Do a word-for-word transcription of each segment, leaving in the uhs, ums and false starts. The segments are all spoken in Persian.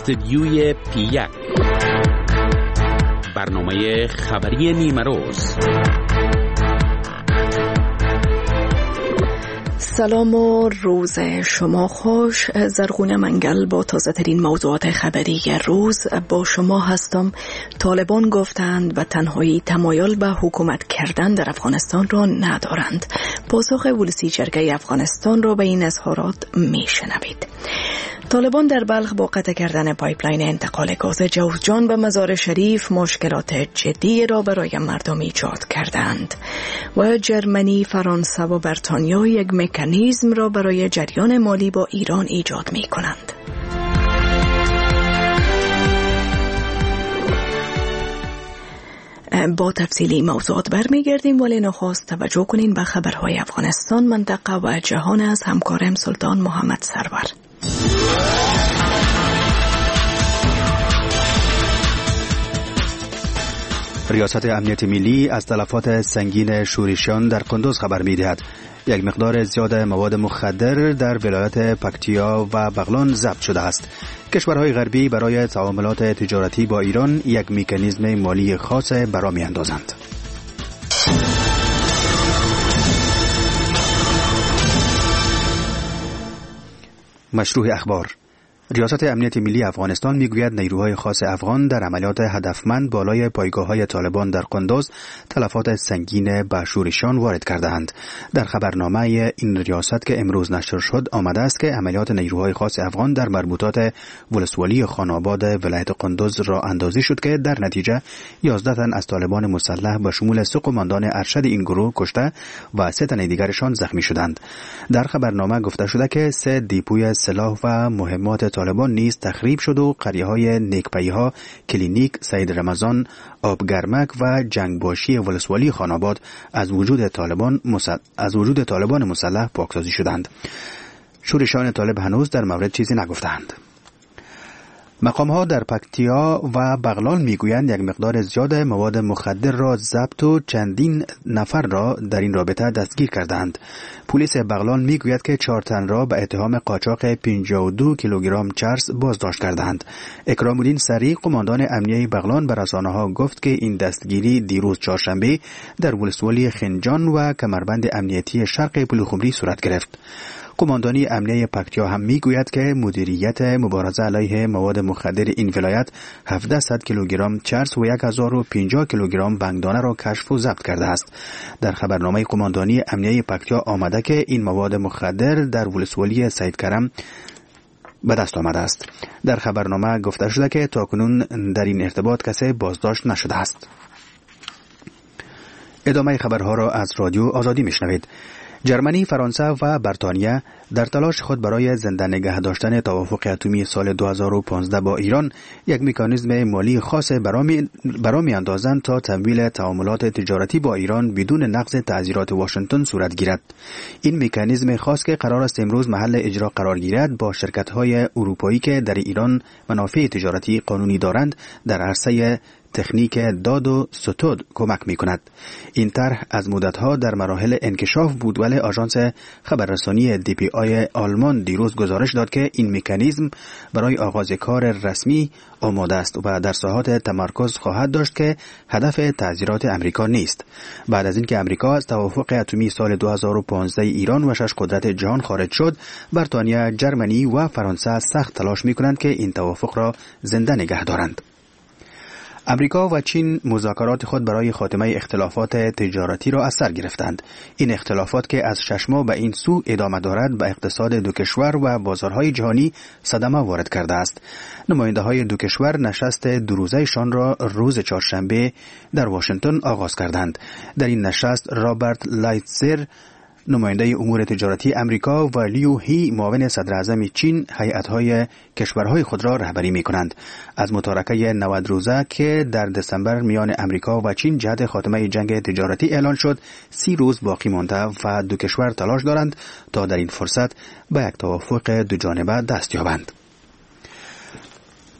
استودیوی پی یک، برنامه خبری نیمه روز. سلام و روز شما خوش. زرغونه منگل با تازه ترین موضوعات خبری روز با شما هستم. طالبان گفتند و تنهایی تمایل به حکومت کردن در افغانستان را ندارند. پاسخ ولسی جرگه افغانستان را به این اظهارات میشنوید. طالبان در بلخ با قطع کردن پایپلاین انتقال گاز جوزجان به مزار شریف مشکلات جدی را برای مردم ایجاد کردند و جرمنی، فرانسه و بریتانیا یک مکانیزم را برای جریان مالی با ایران ایجاد می کنند. با تفصیلی موضوعات برمیگردیم، ولی نخست توجه کنین به خبرهای افغانستان، منطقه و جهان از همکارم سلطان محمد سرور. ریاست امنیت ملی از تلفات سنگین شورشیان در قندوز خبر می‌دهد. یک مقدار زیاد مواد مخدر در ولایت پکتیا و بغلان ضبط شده است. کشورهای غربی برای تعاملات تجارتی با ایران یک مکانیزم مالی خاص برا می‌اندازند. مشروع اخبار. ریاست امنیت ملی افغانستان میگوید نیروهای خاص افغان در عملیات هدفمند بالای پایگاه‌های طالبان در قندوز تلفات سنگین به شورشیان وارد کرده‌اند. در خبرنامه این ریاست که امروز نشر شد آمده است که عملیات نیروهای خاص افغان در مربوطات ولسوالی خان‌آباد ولایت قندوز را اندازی شد که در نتیجه یازده تن از طالبان مسلح به شمول سه قماندان ارشد این گروه کشته و سه تن دیگرشان زخمی شدند. در خبرنامه گفته شده که سه دیپوی سلاح و مهمات طالبان نیز تخریب شد و قریه‌های نیکپی‌ها، کلینیک، سید رمضان، آبگرمک و جنگباشی ولسوالی خان‌آباد از وجود طالبان مسلح از وجود طالبان مسلح پاکسازی شدند. شورشیان طالب هنوز در مورد چیزی نگفتند. مقام‌ها در پکتیا و بغلان میگویند یک مقدار زیاد مواد مخدر را ضبط و چندین نفر را در این رابطه دستگیر کردند. پلیس بغلان میگوید که چهار تن را به اتهام قاچاق پنجاه و دو کیلوگرم چرس بازداشت کردند. اکرام الدین سری، قماندان امنیه بغلان، به رسانه‌ها گفت که این دستگیری دیروز چهارشنبه در ولسوالی خنجان و کمربند امنیتی شرق پلوخمری صورت گرفت. قماندانی امنیه پکتیا هم میگوید که مدیریت مبارزه علیه مواد مخدر این ولایت هفتصد کیلوگرم چرس و هزار و پنجاه کیلوگرم بنگدانه را کشف و ضبط کرده است. در خبرنامه قماندانی امنیه پکتیا آمده که این مواد مخدر در ولسوالی سید کرم به دست آمده است. در خبرنامه گفته شده که تاکنون در این ارتباط کسی بازداشت نشده است. ادامه خبرها را از رادیو آزادی میشنوید. جرمنی، فرانسه و بریتانیا در تلاش خود برای زنده نگه داشتن توافق اتمی سال دو هزار و پانزده با ایران یک مکانیزم مالی خاص برا می‌اندازند تا تمویل تعاملات تجارتی با ایران بدون نقض تعزیرات واشنگتن صورت گیرد. این مکانیزم خاص که قرار است امروز محل اجرا قرار گیرد با شرکت‌های اروپایی که در ایران منافع تجارتی قانونی دارند در عرصه تکنیک داد و ستود کمک می کند. این طرح از مدتها در مراحل انکشاف بود، ولی آژانس خبررسانی دی پی آی آلمان دیروز گزارش داد که این مکانیزم برای آغاز کار رسمی آماده است و در ساحات تمرکز خواهد داشت که هدف تعزیرات امریکا نیست. بعد از اینکه امریکا از توافق اتمی سال دو هزار و پانزده ایران و شش قدرت جهان خارج شد، بریتانیا، جرمنی و فرانسه سخت تلاش می کنند که این توافق را زنده نگه دارند. امریکا و چین مذاکرات خود برای خاتمه اختلافات تجارتی را از سر گرفتند. این اختلافات که از شش ماه به این سو ادامه دارد به اقتصاد دو کشور و بازارهای جهانی صدمه وارد کرده است. نماینده‌های دو کشور نشست دو روزه‌شان را روز چهارشنبه در واشنگتن آغاز کردند. در این نشست رابرت لایتزر، نماینده امور تجارتی امریکا، و لیو هی، معاون صدر اعظم چین، هیئت‌های کشورهای خود را رهبری می‌کنند. از متارکه نود روزه که در دسامبر میان امریکا و چین جهت خاتمه جنگ تجارتی اعلان شد، سی روز باقی مانده و دو کشور تلاش دارند تا در این فرصت به یک توافق دو جانبه دست یابند.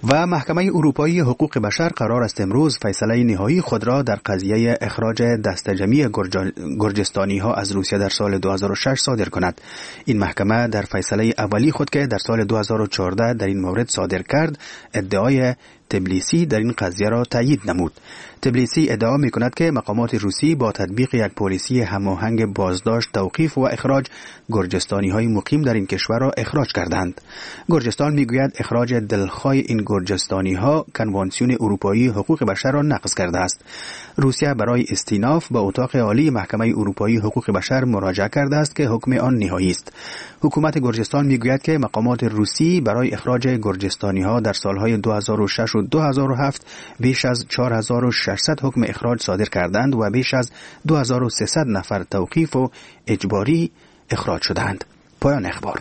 و محکمه اروپایی حقوق بشر قرار است امروز فیصله نهایی خود را در قضیه اخراج دسته‌جمعی گرجستانی ها از روسیه در سال دو هزار و شش صادر کند. این محکمه در فیصله اولی خود که در سال دو هزار و چهارده در این مورد صادر کرد، ادعای تبلیسی در این قضیه را تایید نمود. تبلیسی ادعا می کند که مقامات روسی با تطبیق یک پالیسی هماهنگ بازداشت، توقیف و اخراج گرجستانی های مقیم در این کشور را اخراج کردند. گرجستان می گوید اخراج دلخواه این گرجستانی ها کنوانسیون اروپایی حقوق بشر را نقض کرده است. روسیه برای استیناف به اتاق عالی محکمه اروپایی حقوق بشر مراجعه کرده است که حکم آن نهایی است. حکومت گرجستان می گوید که مقامات روسی برای اخراج گرجستانی ها در سالهای دو هزار و شش و دو هزار و هفت بیش از چهار هزار و ششصد حکم اخراج صادر کردند و بیش از دو هزار و سیصد نفر توقیف و اجباری اخراج شدند. پایان اخبار.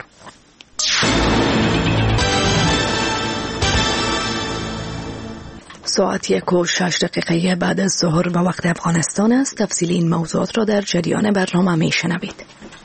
ساعت یک و شش دقیقه بعد از ظهر به وقت افغانستان است. تفصیل این موضوعات را در جریان برنامه می شنوید.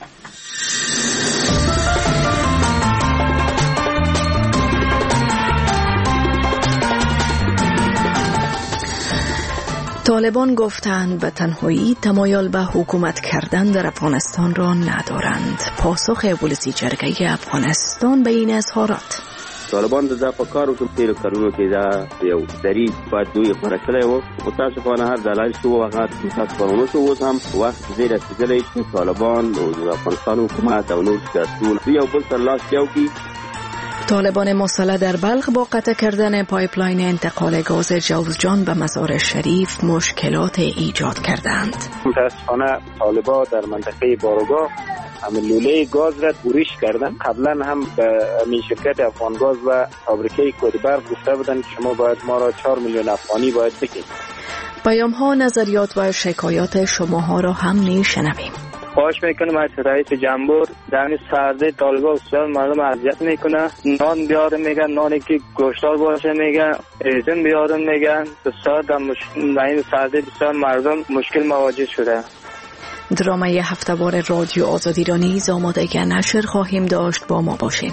طالبان گفتند به تنهایی تمایل به حکومت کردن در افغانستان را ندارند. پاسخ ولسی جرگه افغانستان به این اظهارات: طالبان د په کارو کې تیر کارونو کې دا یو دریز په دوی خورکلې وو متاسفانه هر دلایل شو وغات متاسفانه شو اوس هم وخت زیات رسیدلی چې طالبان او د افغانستان حکومت او نور سیاسيون یو بل سره لاس یو کی. طالبان مسلح در بلخ با قطع کردن پایپلاین انتقال گاز جوزجان به مزار شریف مشکلات ایجاد کردند. متاسفانه طالبان در منطقه بارگاه همین لوله گاز را بریش کردن. قبلا هم به این شرکت افغانگاز و فابریکه کودبرق گفته بودند که شما باید ما را چهار میلیون افغانی باید بکنید. پیام ها، نظریات و شکایات شما ها را هم میشنویم. خواهش میکنم از رئیس جمهور در این سرده طالبان بسیار مردم اذیت میکنه. نان بیارم میگن، نانی که گوشتار باشه میگن، ایزن بیارم میگن. بسیار در این سرده بسیار مردم مشکل مواجه شده. درامه هفته‌وار رادیو آزادی را نیز آمادگی نشر خواهیم داشت. با ما باشین.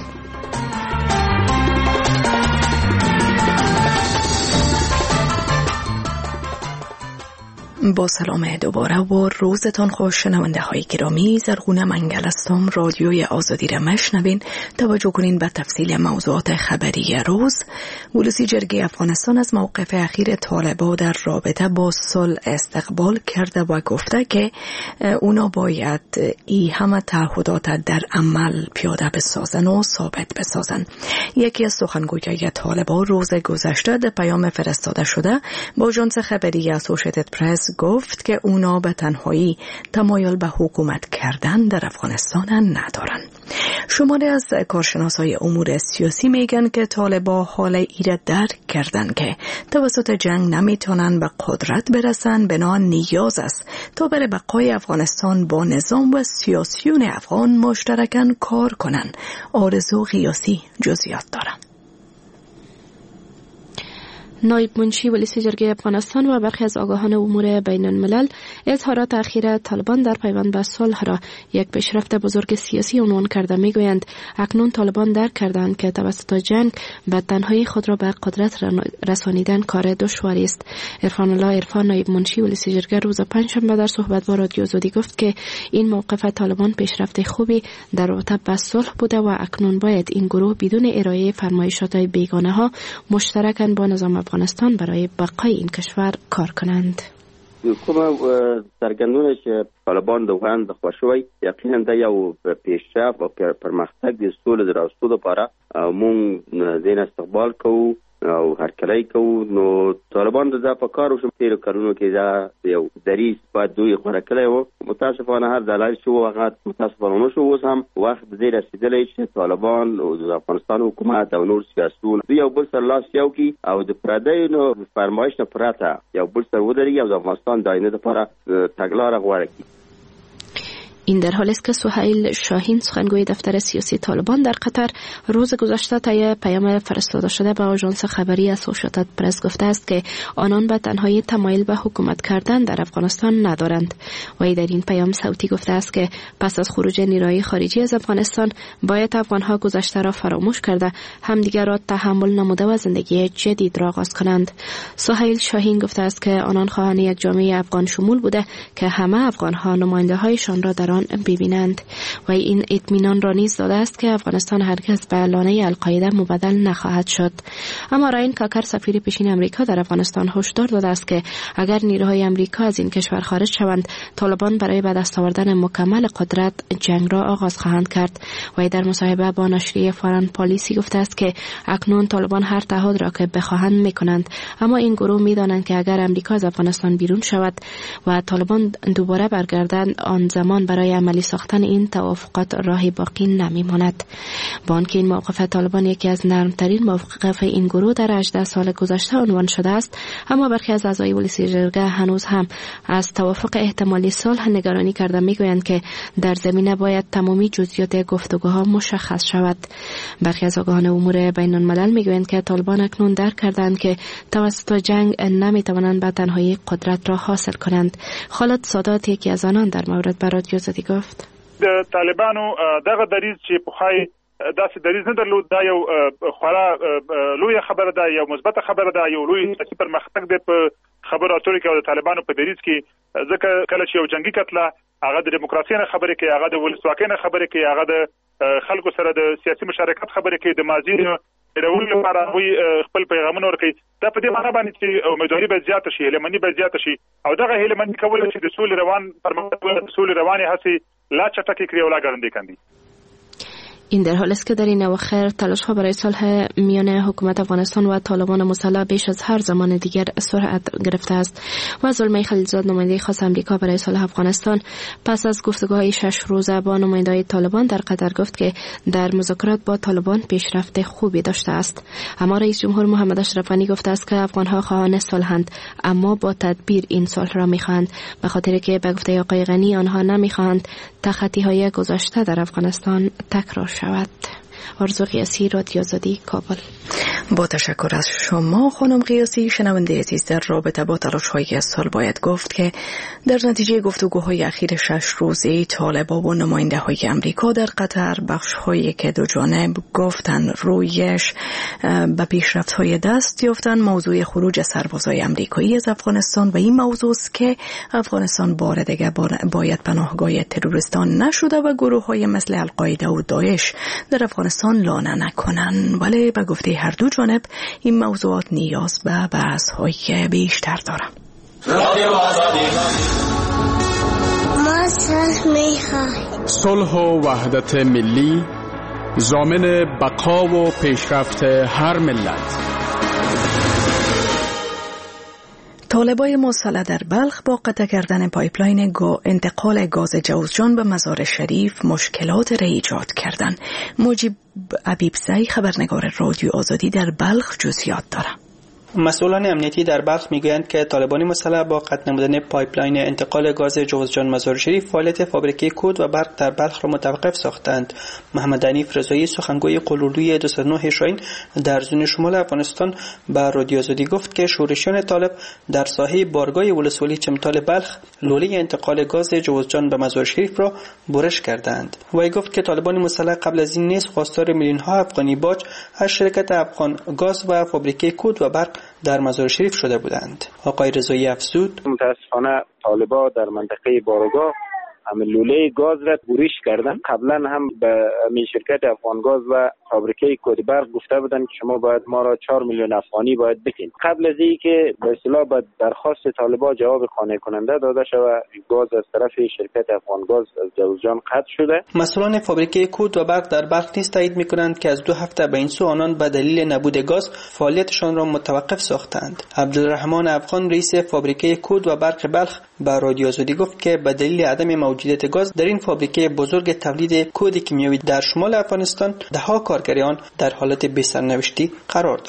با سلام دوباره و روزتان خوش. شنونده های گرامی، زرغونه منگل هستم. رادیوی آزادی را مشنوین. توجه کنین به تفصیل موضوعات خبری روز. ولسی جرگه افغانستان از موقف اخیر طالبان در رابطه با صلح استقبال کرده و گفته که اونا باید ای همه تعهدات در عمل پیاده بسازن و ثابت بسازن. یکی از سخنگویان طالبان روز گذشته در پیام فرستاده شده با آژانس خبری اسوسییتد پرس گفت که اونا به تنهایی تمایل به حکومت کردن در افغانستان ندارن. شماری از کارشناسای امور سیاسی میگن که طالبان حال ایره درک کردن که توسط جنگ نمیتونن به قدرت برسن، بنا نیاز است تا برای بقای افغانستان با نظام و سیاسیون افغان مشترکاً کار کنن. آرزو قیاسی جزئیات دارن. نایب منشی ولسی جرگه افغانستان و برخی از آگاهان امور بین الملل اظهارات اخیر طالبان در پیوند به صلح را یک پیشرفت بزرگ سیاسی عنوان کرده. میگویند اکنون طالبان درک کردند که توسط جنگ به تنهایی خود را به قدرت رسانیدن کار دشواری است. عرفان الله عرفان نایب منشی ولسی جرگه روز پنجشنبه در صحبت با رادیو آزادی گفت که این موقف طالبان پیشرفت خوبی در رابطه با صلح بوده و اکنون باید این گروه بدون ارائه فرمایشات بیگانه ها مشترکاً با نظام افغانستان برای بقای این کشور کار کنند. کومه سرګندونه چې طالبان د افغان د خوشوي یقینا د یو پیشرفت او پرمختګ د سولې د راوستلو لپاره مونږ د استقبال کوو او هرکلی کوو. نو طالبان د په کارو شو تیر کارونو کې دا یو دریز په دوی خورکلې وو متاسفانه هر دلایل شو وغات متاسفانه شو اوس هم وخت زیات رسیدلی چې طالبان او د افغانستان حکومت او نور سیاسيون یو بل سره لاس یو کی او د پردې نو فرمایش نه پراته یو بل سره ودرېږي او د افغانستان د آینده لپاره تګلارې غوړه کی. این در حالی است که سهیل شاهین سخنگوی دفتر سیاسی طالبان در قطر روز گذشته طی پیام فرستاده شده به آژانس خبری اسوسییتد پرس گفته است که آنان به تنهایی تمایل به حکومت کردن در افغانستان ندارند. و در این پیام صوتی گفته است که پس از خروج نیروهای خارجی از افغانستان باید افغانها گذشته را فراموش کرده همدیگر را تحمل نموده و زندگی جدید را آغاز کنند. سهیل شاهین گفته است که آنان خواهان یک جامعه افغان شمول بوده که همه افغانها نماینده هایشان را در آن ببینند و این اطمینان را نیز داده است که افغانستان هرگز به لانه القاعده مبدل نخواهد شد. اما راین کاکر سفیر پیشین امریکا در افغانستان هشدار داده است که اگر نیروهای امریکا از این کشور خارج شوند طالبان برای به دست آوردن مکمل قدرت جنگ را آغاز خواهند کرد. و در مصاحبه با نشریه فارن پالیسی گفته است که اکنون طالبان هر تعهد را که بخواهند میکنند، اما این گروه میدانند که اگر امریکا از افغانستان بیرون شود و طالبان دوباره برگردند آن زمان برای عملی ساختن این توافقات راهی باقی نمیماند. با آنکه این موقف طالبان یکی از نرمترین موقف این گروه در هجده سال گذشته عنوان شده است، اما برخی از اعضای پلیسی جرگه هنوز هم از توافق احتمالی صلح نگرانی کرده میگویند که در زمینه باید تمامی جزئیات گفتگوها مشخص شود. برخی از آگاهان امور بین الملل میگویند که طالبان اکنون درک کردند که توسط جنگ نمیتوانند به تنهایی قدرت را حاصل کنند. خالد سادات یکی از آنان در مورد به رادیو آزادی گفت: طالبانو دغه دریز چې په خای داسې دریز نه درلود، دا یو خورا لوی خبره ده، یو مثبت خبره ده، یو لوی سیاسي پرمختګ دی په خبرو اترو کې او د طالبانو په دریز کې. ځکه کله چې یو جنگي کتله هغه د دیموکراسي نه خبرې کوي، هغه د ولسواکۍ نه خبرې کوي، هغه د خلکو سره د سیاسي مشارکت خبرې کوي، د ماضي رول لپاره وي خپل پیغامونه ورکوي. دا په دې معنی باندې چې امیدواري به زیاته شي، هیلهمندي به زیاته شي او دغه هیلهمندي کول چې د سولې روان پرمختګ د سولې روانې هڅې لا چټکې کړي او لا ګړندې کړي. این در حالی است که در این اواخر تلاش‌ها برای صلح میان حکومت افغانستان و طالبان مسلح بیش از هر زمان دیگر سرعت گرفته است. و زلمه خلیلزاد نماینده خاص آمریکا برای صلح افغانستان پس از گفتگوهای شش روزه با نماینده‌های طالبان در قطر گفت که در مذاکرات با طالبان پیشرفت خوبی داشته است. اما رئیس جمهور محمد اشرف غنی گفته است که افغان‌ها خواهان صلح‌اند، اما با تدبیر این صلح را می‌خواهند، به خاطر که به گفته آقای غنی آنها نمی‌خواهند تخطی‌های گذشته در افغانستان تکرار شود. آرزو قیاسی، رادیو آزادی، کابل. با تشکر از شما خانم قیاسی. شنونده عزیز، در رابطه با تلاش‌های از سال باید گفت که در نتیجه گفتگوهای اخیر شش روزه طالبان و نماینده‌های امریکا در قطر بخش‌هایی که دو جانب گفتن رویش به پیشرفت‌های دست یافتن موضوع خروج سربازای امریکایی از افغانستان و این موضوع است که افغانستان بار دیگر باید پناهگاه تروریستان نشده و گروه‌های مثل القاعده و داعش در افغانستان لانه نکنن. ولی به گفته هر دو جانب این موضوعات نیاز به بحث‌های بیشتر دارد. ما صلح می‌خواهیم. صلح و وحدت ملی ضامن بقا و پیشرفت هر ملت. طالبای مسلح در بلخ با قطع کردن پایپلاین انتقال گاز جوزجان به مزار شریف مشکلات را ایجاد کردند. مجیب عبیبزی، خبرنگار رادیو آزادی در بلخ، جزئیات دارد. مسئولان امنیتی در بلخ میگویند که طالبان مسلح با قطع نمودن پایپلاین انتقال گاز جوزجان مزار شریف فعالیت فابریکه کود و برق در بلخ را متوقف ساختند. محمد حنیف رضایی، سخنگوی قلولوی دویست و نه شاهین در زون شمال افغانستان به رادیو آزادی گفت که شورشیان طالب در ساحه بارگاه ولسوالی چمتال بلخ لوله انتقال گاز جوزجان به مزار شریف را برش کردند. وی گفت که طالبان مسلح قبل از این نیز خواستار میلیون ها افغانی باج از شرکت افغان گاز و فابریکه کود و برق در مزار شریف شده بودند. آقای رضایی افزود: متاسفانه طالبان در منطقه بارگاه هم لوله گاز را بریش کردن. قبلا هم به می شرکت افغان گاز و فابریکه کود برق گفته بودن که شما باید ما را چهار میلیون افغانی باید بدین. قبل از اینکه به اصطلاح به درخواست طالبان جواب قانع کننده داده شود، گاز از طرف شرکت افغان گاز از جوزجان قطع شده. مسئولان فابریکه کود و برق در بلخ نیز تایید می‌کنند که از دو هفته به این سو آنان به دلیل نبود گاز فعالیتشان را متوقف ساختند. عبدالرحمن افغان، رئیس فابریکه کود و برق بلخ، به رادیو آزادی گفت که به دلیل عدم موجودیت گاز در این فابریکه بزرگ تولید کود کیمیایی در شمال افغانستان، ده ها کارگران در حالت بی‌سرنوشتی قرار دارند.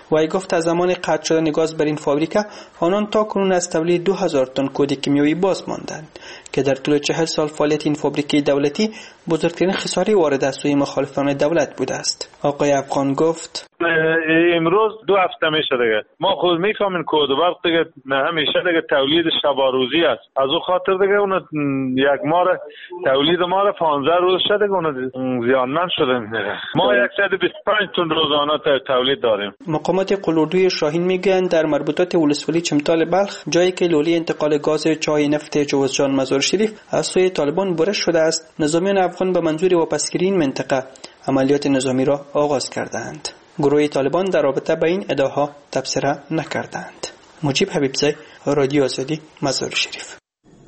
وی گفت از زمان قطع شدن گاز بر این فابریکه آنان تا کنون از تولید دو هزار تن کود کیمیایی باز ماندند که در طول چهل سال فعالیت این فابریکه دولتی بزرگترین خساره وارد از سوی مخالفان دولت بوده است. آقای افغان گفت امروز دو هفته میشه دیگه ما خود میفهمیم کود برق دیگه همیشه دیگه تولید شب و روزی است. از او خاطر دیگه اون یک ماه تولید ما را پانزده روز شده دیگه اون زیانمند شده دیگه. ما صد و بیست و پنج تن روزانه تولید داریم. مقامات قلوردوی شاهین میگویند در مربوطات ولسوالی چمتال بلخ جایی که لوله انتقال گاز چای نفت جوزجان مزار شریف از سوی طالبان برش شده است، نظامیان افغان به منظور واپسگیری این منطقه عملیات نظامی را آغاز کردند. گروه طالبان در رابطه با این ادعاها تبصره نکردند. مجیب حبیبزی، رادیو آزادی، مزار شریف.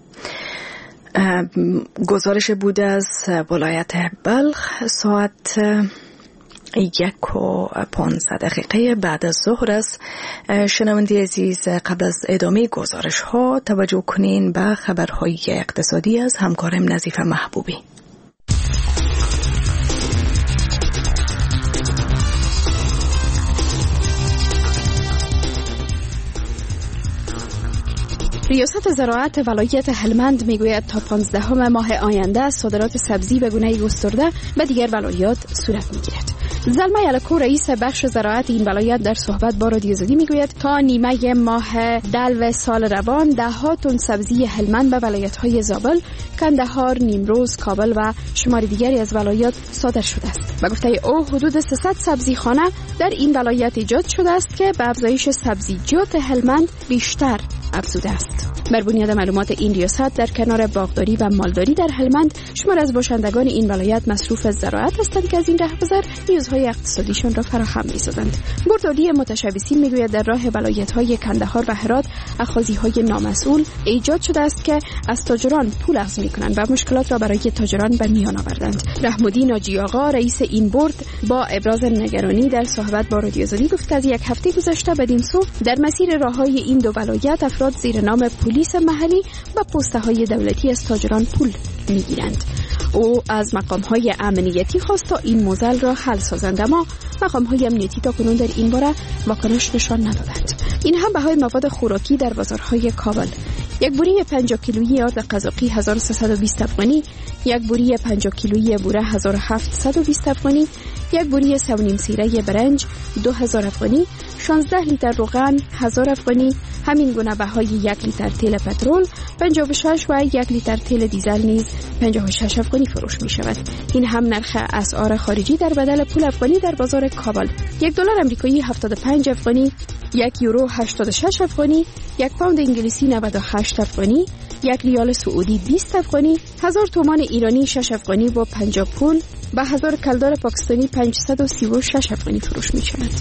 گزارش بود از ولایت بلخ. ساعت یک و پانزده دقیقه بعد از ظهر است. شنونده عزیز، قبل از ادامه گزارش ها توجه کنین به خبرهای اقتصادی از همکارم نظیفه محبوبی. ریاست زراعت ولایت هلمند میگوید تا پانزدهم ماه آینده صادرات سبزی به گونه گسترده به دیگر ولایات صورت میگیرد. زلمه یلکو رئیس بخش زراعت این ولایت در صحبت با رادیو آزادی میگوید تا نیمه ماه دلو سال روان ده ها تن سبزی هلمند به ولایت‌های زابل، کندهار، نیمروز، کابل و شمار دیگری از ولایات صادر شده است. به گفته او حدود سیصد سبزیخانه در این ولایت ایجاد شده است که به افزایش سبزیجات هلمند بیشتر افزوده است. بر بنیاد معلومات این ریاست در کنار باغداری و مالداری در هلمند شمار از باشندگان این ولایت مصروف از زراعت هستند که از این رهگذر نیازهای اقتصادیشان را فراهم می‌سازند. برداری متشبثین میگوید در راه ولایت‌های کندهار و هرات اخاذی‌های نامسئول ایجاد شده است که از تاجران پول اخذ می‌کنند و مشکلات را برای تاجران به میان آوردند. رحمدی ناجی آقا رئیس این برد با ابراز نگرانی در صحبت با رادیو آزادی گفت از یک هفته گذشته بدین سو در مسیر راه‌های این دو ولایت افراد زیر نام پلیس محلی و پست‌های دولتی از تاجران پول می‌گیرند. او از مقام‌های امنیتی خواست تا این موزل را حل سازند، اما مقام‌های امنیتی تا کنون در این باره واکنش نشان ندادند. این هم بهای مواد خوراکی در بازارهای کابل: یک بوری پنجاه کیلویی آرد قزاقی هزار و سیصد و بیست افغانی، یک بوری پنجاه کیلویی بوره هزار و هفتصد و بیست افغانی، یک بوری سه و نیم سیره برنج دو هزار افغانی، شانزده لیتر روغن هزار افغانی. همین گونه بهای یک لیتر تیل پترول پنجاه و شش و یک لیتر تیل دیزل نیز پنجاه و شش افغانی فروش می شود. این هم نرخ اسعار خارجی در بدل پول افغانی در بازار کابل: یک دلار آمریکایی هفتاد و پنج افغانی، یک یورو هشتاد و شش افغانی، یک پوند انگلیسی نود و هشت افغانی، یک ریال سعودی بیست افغانی، هزار تومان ایرانی شش افغانی و پنجاه پوند و هزار کلدار پاکستانی پانصد و سی و شش افغانی فروش می شود.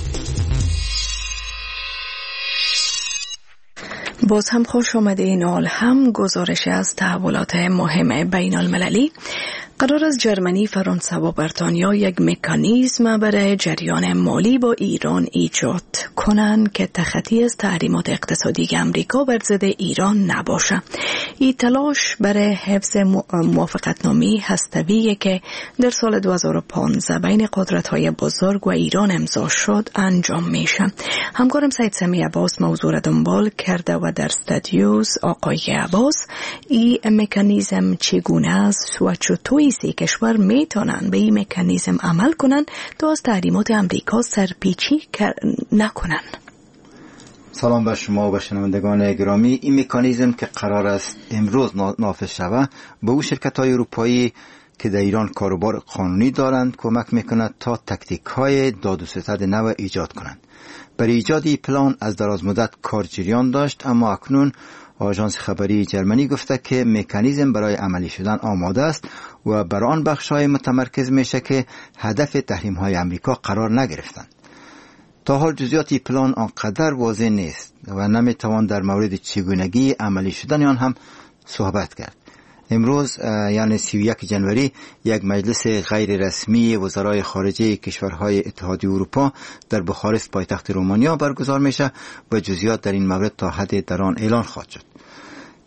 باز هم خوش آمده. این حال هم گزارش از تحولات مهم بین المللی. قرار است جرمنی، فرانسه و بریتانیا یک مکانیزم برای جریان مالی با ایران ایجاد کنند که تخطی از تحریمات اقتصادی امریکا بر ضد ایران نباشه. این تلاش برای حفظ موافقتنامه هسته‌ای که در سال دو هزار و پانزده بین قدرت‌های بزرگ و ایران امضا شد انجام میشه. همکارم سید سمی عباس موضوع را دنبال کرده و در استودیوز آقای عباس، این مکانیزم چگونه است و چطور سی کشور میتونن به این مکانیزم عمل کنن تا از تحریمات امریکا سرپیچی نکنن؟ سلام به شما و به شنوندگان گرامی. این مکانیزم که قرار است امروز نافذ شود به او شرکت‌های اروپایی که در ایران کاروبار قانونی دارند کمک میکند تا تکتیک‌های داد و ستد نو ایجاد کنند. برای ایجاد این پلان از دراز مدت کار جریان داشت، اما اکنون آژانس خبری جرمنی گفته که مکانیزم برای عملی شدن آماده است و بر آن بخش‌های متمرکز میشه که هدف تحریم‌های امریکا قرار نگرفتند. تا حال جزئیات پلان آنقدر واضح نیست و نمیتوان در مورد چگونگی عملی شدن آن هم صحبت کرد. امروز یعنی سی و یک جنوری یک مجلس غیر رسمی وزرای خارجه کشورهای اتحادیه اروپا در بخارست پایتخت رومانیا برگزار میشه و جزئیات در این مورد تا حد در آن اعلان خواهد شد.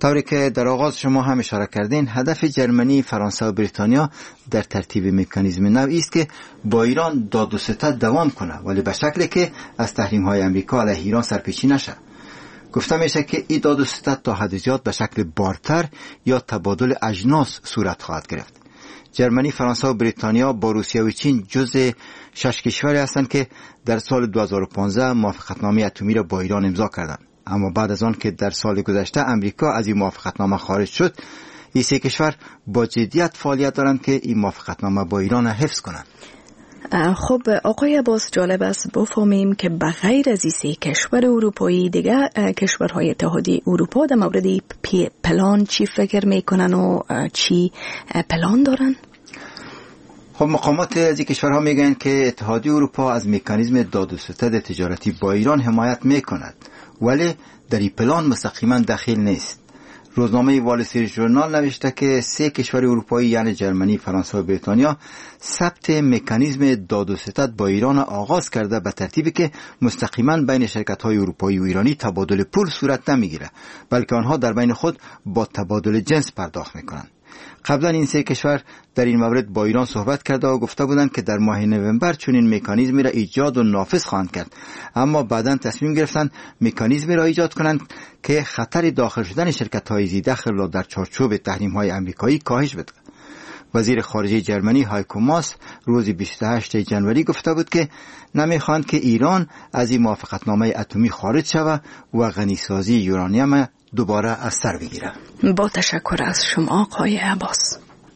طوری که در آغاز شما هم اشاره کردین، هدف جرمنی، فرانسه و بریتانیا در ترتیب مکانیزم نوعی است که با ایران داد و ستد دوام کنه، ولی به شکلی که از تحریم های امریکا علیه ایران سرپیچی نشه. گفته میشه که این داد و ستد تا حد زیاد به شکل بارتر یا تبادل اجناس صورت خواهد گرفت. جرمنی، فرانسه و بریتانیا با روسیه و چین جزء شش کشوری هستند که در سال دو هزار و پانزده موافقتنامه اتمی را با ایران امضا کردند. اما بعد از آن که در سال گذشته امریکا از این موافقتنامه خارج شد، این سه کشور با جدیت فعالیت دارند که این موافقتنامه با ایران حفظ کنند. خب آقای عباس، جالب است بفهمیم که بغیر از این سه کشور اروپایی دیگه کشورهای اتحادیه اروپا در مورد پلان چی فکر میکنن و چی پلان دارن؟ خب مقامات از این کشورها میگن که اتحادیه اروپا از مکانیزم داد و ستد تجارتی با ایران حمایت میکند، ولی در این پلان مستقیما دخیل نیست. روزنامه وال استریت ژورنال نوشته که سه کشور اروپایی یعنی جرمنی، فرانسه و بریتانیا ثبت مکانیزم داد و ستد با ایران آغاز کرده، به ترتیبی که مستقیما بین شرکت‌های اروپایی و ایرانی تبادل پول صورت نمیگیره، بلکه آنها در بین خود با تبادل جنس پرداخت میکنند. قبلا این سه کشور در این مورد با ایران صحبت کرده و گفته بودند که در ماه نوامبر چنین مکانیزمی را ایجاد و نافذ خواهند کرد، اما بعداً تصمیم گرفتند مکانیزمی را ایجاد کنند که خطر داخل شدن شرکت‌های ذی دخل را در چارچوب تحریم‌های آمریکایی کاهش بده. وزیر خارجه جرمنی هایکو ماس روز بیست و هشتم ژانویه گفته بود که نمیخواند که ایران از این موافقتنامه اتمی خارج شود و غنیسازی یورانیم دوباره از سر بگیره. با تشکر از شما آقای عباس.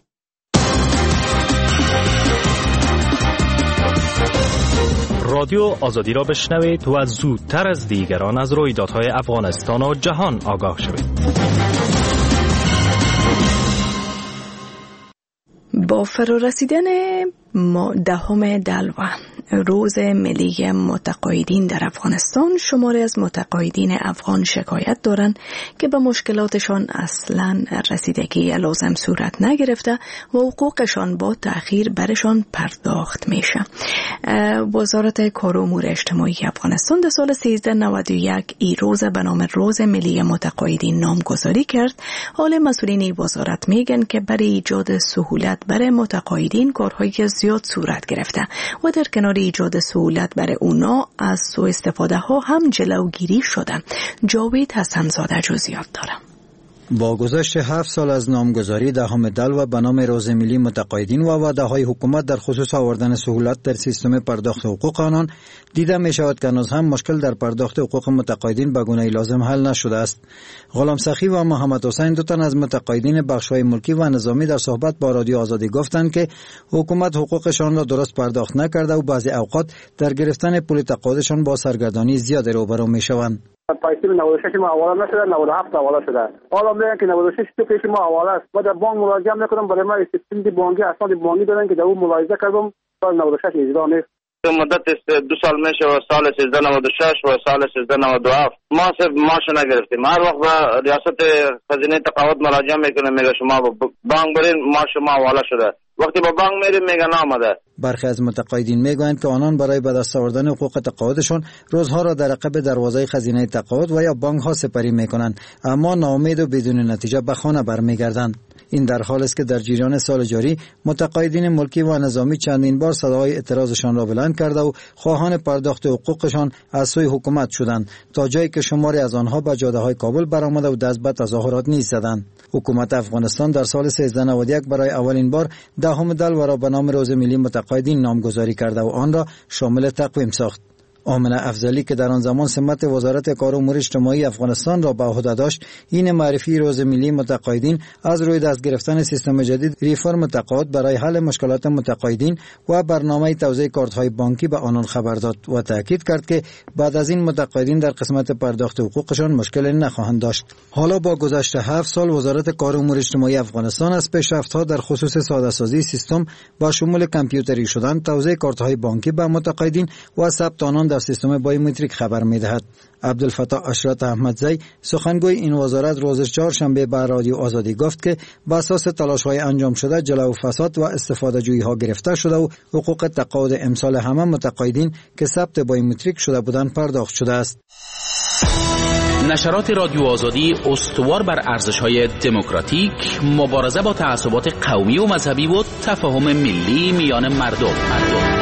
رادیو آزادی را بشنوید و زودتر از دیگران از رویدادهای افغانستان و جهان آگاه شوید. با فرا رسیدن دهم دلو، روز ملی متقاعدین در افغانستان، شماری از متقاعدین افغان شکایت دارند که به مشکلاتشان اصلا رسیدگی لازم صورت نگرفته و حقوقشان با تأخیر برشان پرداخت میشه. وزارت کار و امور اجتماعی افغانستان در سال سیزده نود و یک این روز به نام روز ملی متقاعدین نامگذاری کرد. حال مسئولین وزارت میگن که برای ایجاد سهولت برای متقاعدین کارهای زیاد صورت گرفته و در کنار ایجاد سهولت برای اونا از سوء استفاده ها هم جلوگیری شده. جاوید حسنزاده جزئیات داره. با گذشت هفت سال از نامگذاری دهم دلو به نام روز ملی متقاعدین و وعده‌های حکومت در خصوص آوردن سهولت در سیستم پرداخت حقوق آنان، دیده می شود که هنوز هم مشکل در پرداخت حقوق متقاعدین به گونه لازم حل نشده است. غلام سخی و محمد حسین دو تن از متقاعدین بخش‌های ملکی و نظامی در صحبت با رادیو آزادی گفتند که حکومت حقوقشان را درست پرداخت نکرده و بعضی اوقات در گرفتن پول تقاعدشان با سرگردانی زیاد روبرو می‌شوند. پایسیم نود و شش ما حواله نشده، نود و هفت حواله شده. حالا میگن که نود و شش تو پیش ما حواله است. ما در بانک مراجعه میکنم، برای ما سیستم بانکی اسناد بانکی دادن که در اون ملاحظه کردم سال نود و شش اجرا نیست. مدت دو سال میشه و سال سیزده نود و شش و سال سیزده نود و هفت ما صرف ماشو نگرفتیم. هر وقت به ریاست خزینه تقاعد مراجعه میکنه، میگه شما بانک برین ماش شما حواله شده. وقتی با بانک میریم میگن آمده. برخی از متقاعدین میگویند که آنان برای به دست آوردن حقوق تقاعدشان روزها را در عقب دروازه خزینه تقاعد و یا بانک ها سپری میکنند، اما ناامید و بدون نتیجه به خانه برمیگردند. این در حالی است که در جریان سال جاری متقاعدین ملکی و نظامی چندین بار صدای اعتراضشان را بلند کرده و خواهان پرداخت حقوقشان از سوی حکومت شدند، تا جایی که شماری از آنها به جاده‌های کابل برآمده و دست به تظاهرات نیز زدند. حکومت افغانستان در سال سیزده نود و یک برای اولین بار دهم دلو را به نام روز ملی متقاعدین نامگذاری کرده و آن را شامل تقویم ساخت. آمنه افضلی که در آن زمان سمت وزارت کار و امور اجتماعی افغانستان را به عهده داشت، این معرفی روز ملی متقاعدین از روی دست گرفتن سیستم جدید ریفرم تقاعد برای حل مشکلات متقاعدین و برنامه توزیع کارت‌های بانکی به آنان خبر داد و تاکید کرد که بعد از این متقاعدین در قسمت پرداخت حقوقشان مشکل نخواهند داشت. حالا با گذشت هفت سال وزارت کار و امور اجتماعی افغانستان از پیشرفت‌ها در خصوص ساده‌سازی سیستم با شمول کامپیوتری شدن توزیع کارت‌های بانکی به متقاعدین و ثبت آنان در سیستم بایومتریک خبر می‌دهد. عبدالفتاح اشرت احمدزی سخنگوی این وزارت روز چهارشنبه به رادیو آزادی گفت که بر اساس تلاش‌های انجام شده جلو فساد و استفاده جویی‌ها گرفته شده و حقوق تقاعد امسال همه متقاعدین که ثبت بایومتریک شده بودند پرداخت شده است. نشرات رادیو آزادی استوار بر ارزش‌های دموکراتیک، مبارزه با تعصبات قومی و مذهبی و تفاهم ملی میان مردم. مردم.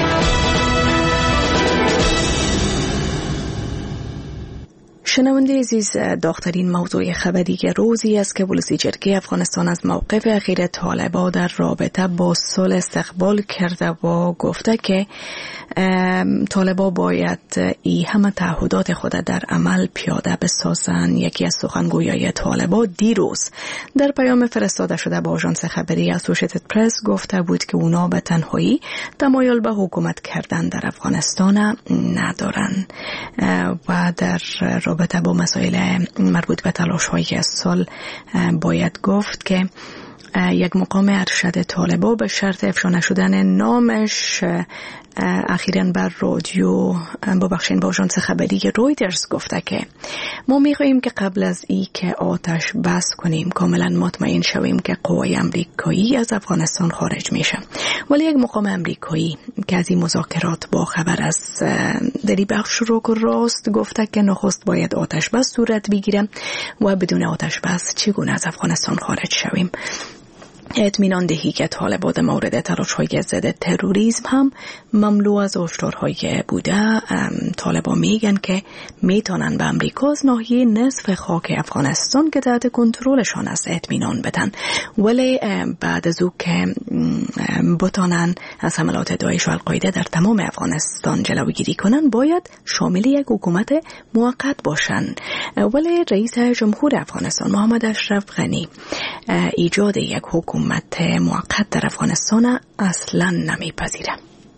شنونده عزیز، داغ‌ترین موضوع خبری روزی است که ولسی جرگه افغانستان از موقف اخیر طالبان در رابطه با صلح استقبال کرده و گفته که طالبان باید ای همه تعهدات خود در عمل پیاده بسازند. یکی از سخنگویان طالبان دیروز در پیام فرستاده شده با آژانس خبری اسوشیتد پرس گفته بود که اونا به تنهایی تمایل به حکومت کردن در افغانستان ندارند و در رابطه با مسائل مربوط به تلاش‌های صلح باید گفت که یک مقام ارشد طالبان به شرط افشا نشدن نامش اخیراً بر رادیو ببخشید با آژانس خبری رویترز گفته که ما می‌خواهیم که قبل از ای که آتش بس کنیم کاملا مطمئن شویم که قوای امریکایی از افغانستان خارج میشه. ولی یک مقام امریکایی که از این مذاکرات با خبر از دری بخش رو راست گفته که نخست باید آتش بس صورت بگیره و بدون آتش بس چگونه از افغانستان خارج شویم. اطمینان دهی که طالبان در مورد تلاش‌های ضد تروریسم هم مملو از هشدارهای بوده. طالبان میگن که میتونن به امریکا از ناحیه نصف خاک افغانستان که تحت کنترلشان است اطمینان بدن، ولی بعد از او که بتونن از حملات داعش و القاعده در تمام افغانستان جلوگیری کنن باید شامل یک حکومت موقت باشن. ولی رئیس جمهور افغانستان محمد اشرف غنی ایجاد یک حکومت حکومت موقت در افغانستان اصلا نمیپذیره.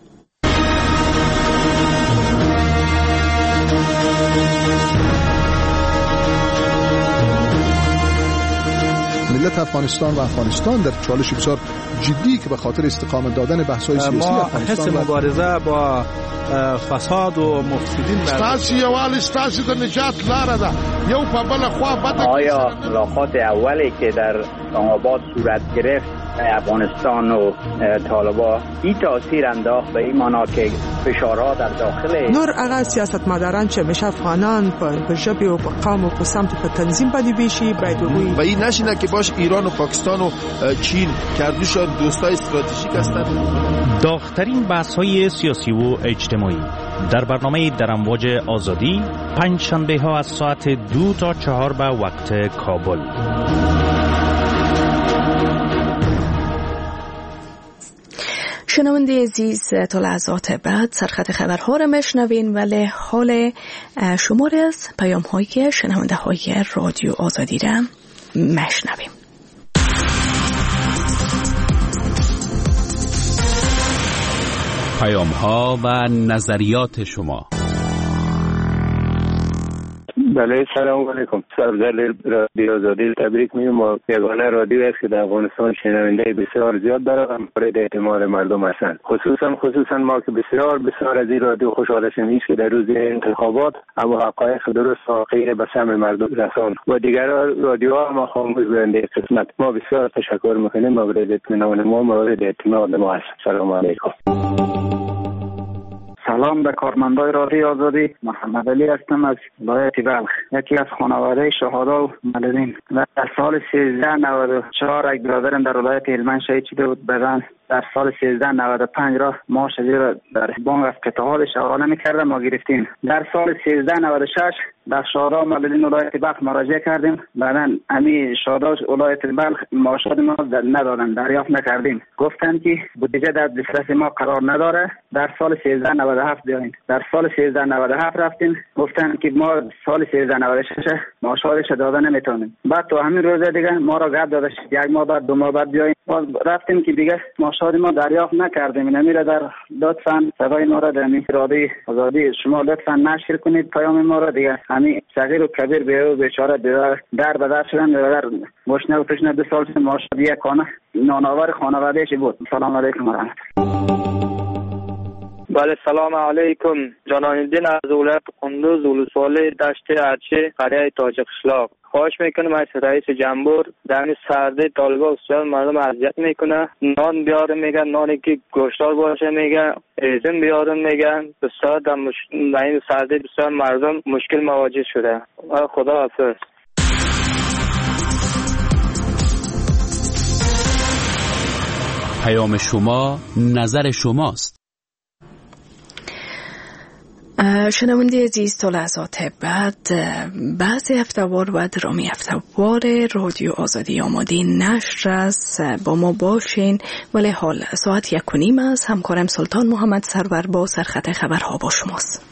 ملت افغانستان و افغانستان در چالش بسیار جدی که به خاطر استقامت دادن بحث‌های سیاسی افغانستان ما حس مبارزه با فساد و مفسدین ستاسو یوال ستاسو د نجات لاره ده. یو په بل خوا بده. آیا ملاقات اولی که در اسلام آباد صورت گرفت افغانستان و طالبان این تاثیر انداخت به این معنا که فشارها در داخل نور هغه سیاستمداران چې میشه افغانان په ژبه او په قوم او په سمت په تنظیم باندې بشي باید وي و این نشینه که باش ایران و پاکستان و چین کردوشان دوستای استراتژیک هستند. داغ‌ترین بحث‌های سیاسی و اجتماعی در برنامه در امواج آزادی پنج شنبه ها از ساعت دو تا چهار به وقت کابل. شنونده عزیز، تا لحظات بعد سرخط خبرها را میشنوین، ولی حال شمار از پیام های شنونده های رادیو آزادی را میشنویم. پیام ها و نظریات شما. بله، سلام علیکم. سردار رادیو آزادی تبریک میگم. ما یگانه رادیو است که در افغانستان شنونده بسیار زیاد داره و مورد اعتماد مردم هستند. خصوصا خصوصا ما که بسیار بسیار از این رادیو خوشحال هستیم که در روز انتخابات اما حقایق درست و غیر به سمع مردم رسان و دیگر رادیوها ما خاموش بنده قسمت. ما بسیار تشکر میکنیم. مورد اطمینان ما مورد اعتماد ما است. سلام علیکم. سلام به کارمندای رادیو آزادی. محمد علی هستم از ولایت بلخ، یکی از خانواده شهدا و ملدین. در سال سیزده نود و چهار یک برادرم در ولایت هلمند شهید شده بود. بعداً در سال سیزده نود و پنج را ما شجر در بانک از قطعاتش حواله میکردم ما گرفتیم. در سال سیزده نود و شش در شهدا ملدین ولایت بلخ مراجعه کردیم. بعداً امی شهدا ولایت بلخ معاشات ما ندادن، دریافت نکردیم. گفتن که بودجه در دسترس ما قرار نداره، در سال سیزده نود و هفت بیاین. در سال سیزده نود و هفت رفتیم، گفتن که ما سال سیزده نود و شش معاشاتش دادن نمیتونیم. بعد تو همین روز دیگه ما را گرد دادش یک ماه بعد دو ماه بعد بیاین. رفتیم که دیگه معاشات ما دریافت نکردیم. نمیره در لطفاً صدای ما را در رادیو آزادی شما لطفاً نشر کنید پیام ما را. دیگه همین صغیر و کبیر به بیچاره در به در شدن در ماشین و تشنه دو سال معاشات یک خانه نانآور خانواده‌اش بود. سلام علیکم و رحمت الله. بله سلام علیکم. جانان الدین از ولایت قندوز ولسوالی دشت ارچه قریه تاج قشلاق. خواهش میکنم از رئیس جمهور در این سرده طالبا بسیار مردم اذیت میکنه. نان بیارن میگن، نانی که گوشتار باشه میگن، ایزن بیارن میگن. بسیار در مش... این سرده بسیار مردم مشکل مواجه شده. خدا حافظ. پیام شما نظر شماست. شنونده عزیز، تا لحظات بعد بعض هفتهوار و درامی هفتهوار رادیو آزادی آماده نشر است. با ما باشین. ولی حال ساعت یک و نیم است. همکارم سلطان محمد سرور با سرخط خبرها با شماست.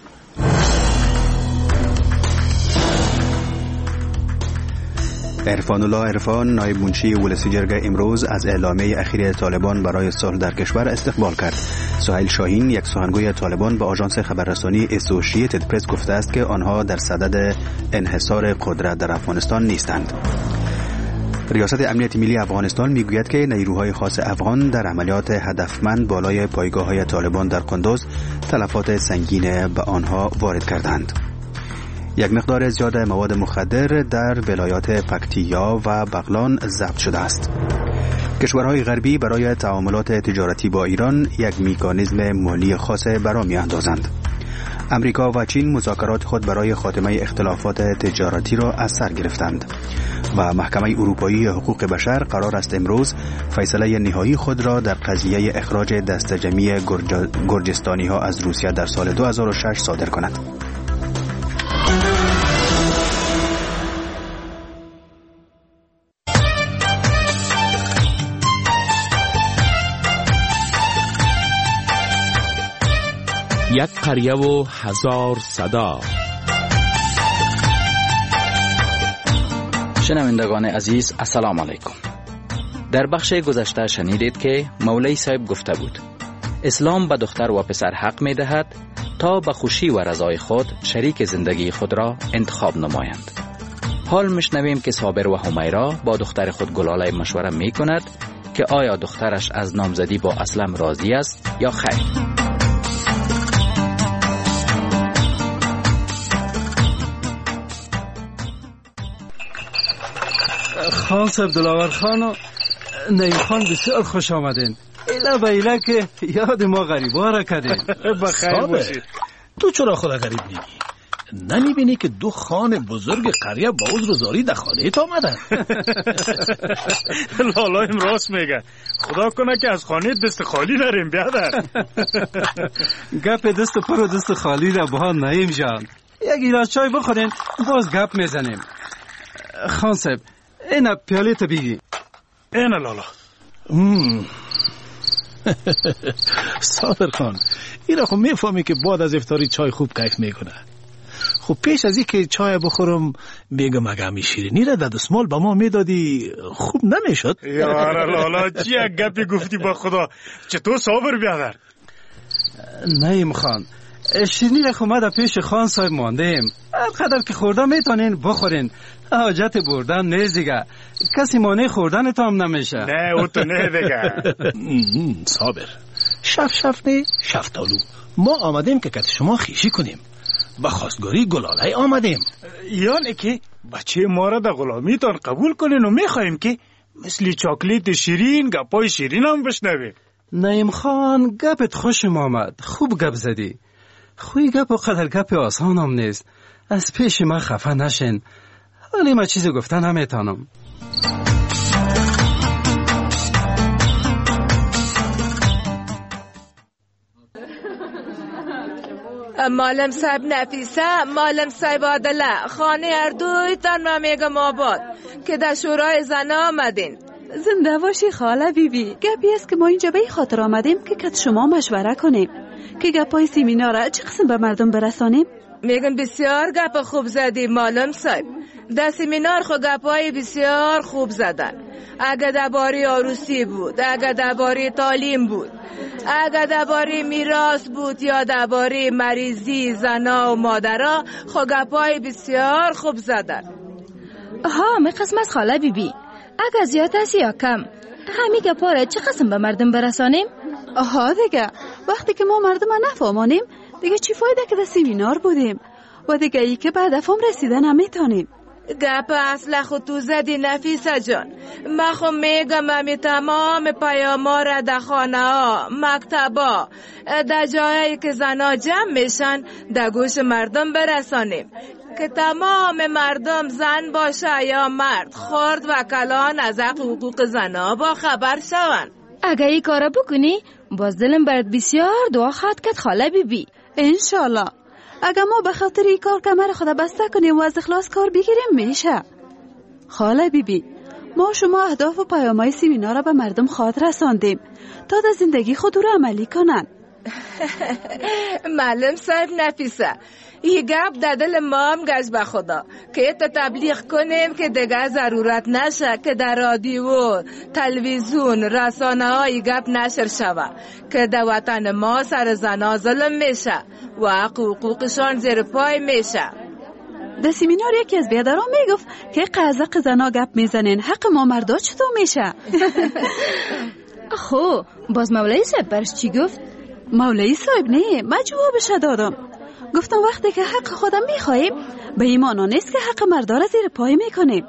عرفان الله عرفان نایب منشی ولسی جرگه امروز از اعلامیه اخیر طالبان برای صلح در کشور استقبال کرد. سهیل شاهین یک سخنگوی طالبان به آژانس خبررسانی اسوسییتد پرس گفته است که آنها در صدد انحصار قدرت در افغانستان نیستند. ریاست امنیت ملی افغانستان میگوید که نیروهای خاص افغان در عملیات هدفمند بالای پایگاه‌های طالبان در قندوز تلفات سنگین به آنها وارد کردند. یک مقدار زیاد مواد مخدر در ولایات پکتیا و بغلان ضبط شده است. کشورهای غربی برای تعاملات تجارتی با ایران یک مکانیزم مالی خاص برا می اندازند. امریکا و چین مذاکرات خود برای خاتمه اختلافات تجارتی را از سر گرفتند و محکمه اروپایی حقوق بشر قرار است امروز فیصله نهایی خود را در قضیه اخراج دسته جمعی گرجستانی ها از روسیه در سال دو هزار و شش صادر کند. یک قریه و هزار صدا. شنوندگان عزیز السلام علیکم. در بخش گذشته شنیدید که مولوی صاحب گفته بود اسلام به دختر و پسر حق می دهد تا به خوشی و رضای خود شریک زندگی خود را انتخاب نمایند. حال میشنویم که صابر و حمیرا با دختر خود گلاله مشوره می کند که آیا دخترش از نامزدی با اسلم راضی است یا خیر. خان صاحب دلاور خان و نیم خان بسیار خوش آمدین. ایلا با ایلا که یاد ما غریبا را کردین. بخیر باشید. تو چرا خدا غریب میگی؟ نمیبینی که دو خان بزرگ قریه با عذر و زاری در خانه ایت آمدن؟ لالایم راست میگه. خدا کنه که از خانه دست خالی نریم بیادر. گپ دست پر و دست خالی را با نیم جان. یک گیلاس چای بخورین باز گپ میزنیم. خان صاحب اینا پیاله تا بگی. اینا لالا. صابر خان اینا خب میفهمی که بعد از افطاری چای خوب کیف میکنه. خب پیش از این که چای بخورم میگم اگه همی شیرینی را در دستمال به ما میدادی خوب نمیشد؟ یاره لالا چی یک گپی گفتی با خدا. چطور صابر بیادر؟ نیم خان شیرینی را خود در پیش خان صاحب ماندیم. قدر که خوردن میتونین بخورین. حاجت بردن نیست دیگه. کسی مانع خوردن تو هم نمیشه. نه او تو نه دیگه. صابر شف شف نه شفتالو ما آمدیم که کت شما خیشی کنیم. با خواستگاری گلاله آمدیم. یعنی که بچه ما را در غلامیتان قبول کنین و میخواییم که مثل چاکلیت شیرین گپای شیرین هم بشنویم. نعیم خان گپت خوشم آمد. خوب گپ زدی. خوی گپ و قدر گپ آسان هم نیست. از پیش من خفه نشین. ولی من چیزی گفتن نمیتانم. معلم صاحب نفیسه، معلم صاحب عادله، خانه اردوی تن و میگم آباد که در شورای زن آمدین. زنده باشی خاله بیبی. گپی است که ما اینجا به این خاطر آمدیم که کت شما مشوره کنیم که گپای سیمیناره چه قسم به مردم برسانیم. میگم بسیار گپ خوب زدی معلم صاحب. در سیمینار خو گپای بسیار خوب زدن. اگه درباره عروسی بود، اگه درباره تعلیم بود، اگه درباره میراث بود یا درباره مریضی زنا و مادرها، خو گپای بسیار خوب زدن. ها می قسم از خاله بی بی. اگه زیاد است یا کم، همین گپاره چه قسم به مردم برسانیم؟ آها دیگه وقتی که ما مردم نفهمانیم دیگه چی فایده که در سیمینار بودیم و دیگه ای که بعد افهم رسیدن هم میتونیم. گپ اصلا خود تو زدی نفیسه جان. ما خو میگم امی تمام پیاما را در خانه ها، مکتب ها، در جایی که زنا جمع میشن در گوش مردم برسانیم که تمام مردم زن باشه یا مرد خرد و کلان از حقوق زنا با خبر شون. اگه ای کار بکنی باز دلم برات بسیار دعا خواهد کرد خاله بی بی. انشالله. اگه ما به خاطر این کار کمر خدا بسته کنیم و از اخلاص کار بگیریم میشه. خاله بی بی، ما شما اهداف و پیام‌های سیمینار را به مردم خاطر رساندیم تا در زندگی خود رو عملی کنن. معلم صاحب نفیسه، یه گپ در دل ما هم گشت به خدا که تا تبلیغ کنیم که دیگه ضرورت نشه که در رادیو، تلویزیون، رسانه های گپ نشر شوه که در وطن ما سر زنا ظلم میشه و حقوقشان زیر پای میشه. در سیمینار یکی از بیادران میگفت که قزق زنا گپ میزنین، حق ما مردا چطور میشه؟ خب باز مولوی صاحب برش چی گفت؟ مولوی صاحب نه، من جوابش دادم. گفتم وقتی که حق خودم میخواییم به ایمانا نیست که حق مردا را زیر پای میکنیم.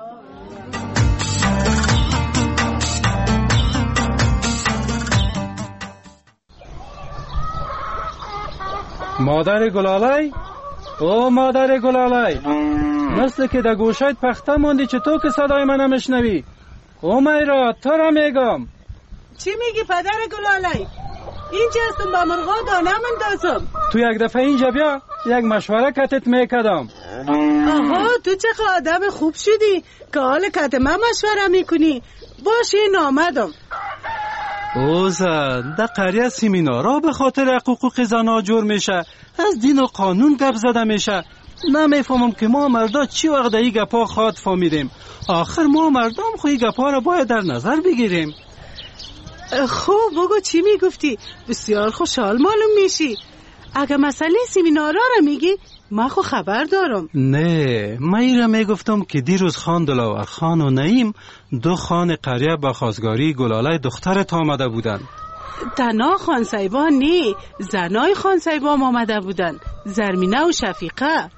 مادر گلالای، او مادر گلالای، مثل که در گوشایت پخته موندی چطور که صدای من نمیشنوی؟ او میرا تو را میگم. چی میگی پدر گلالای؟ اینجا هستم با مرغا دانه مندازم. تو یک دفعه اینجا بیا، یک مشوره کتت میکدم. آها تو چه آدم خوب شدی که حال کت من مشوره میکنی. باشه این آمدم. او زن در قریه سیمینارا به خاطر حقوق زنا جور میشه، از دین و قانون گپ زده میشه. نمیفهمم که ما مردا چی وقت ای گپا خواد فهمیدیم. آخر ما مردم خوی گپا را باید در نظر بگیریم. خوب بگو چی میگفتی؟ بسیار خوشحال معلوم میشی. اگه مسئله سیمینارا را میگی من خو خبر دارم. نه من ایره میگفتم که دیروز خان دلاور خان و نعیم دو خان قریه به خواستگاری گلاله دخترت آمده بودن. تنها خان سایبان نه، زنای خان سایبان آمده بودن، زرمینه و شفیقه.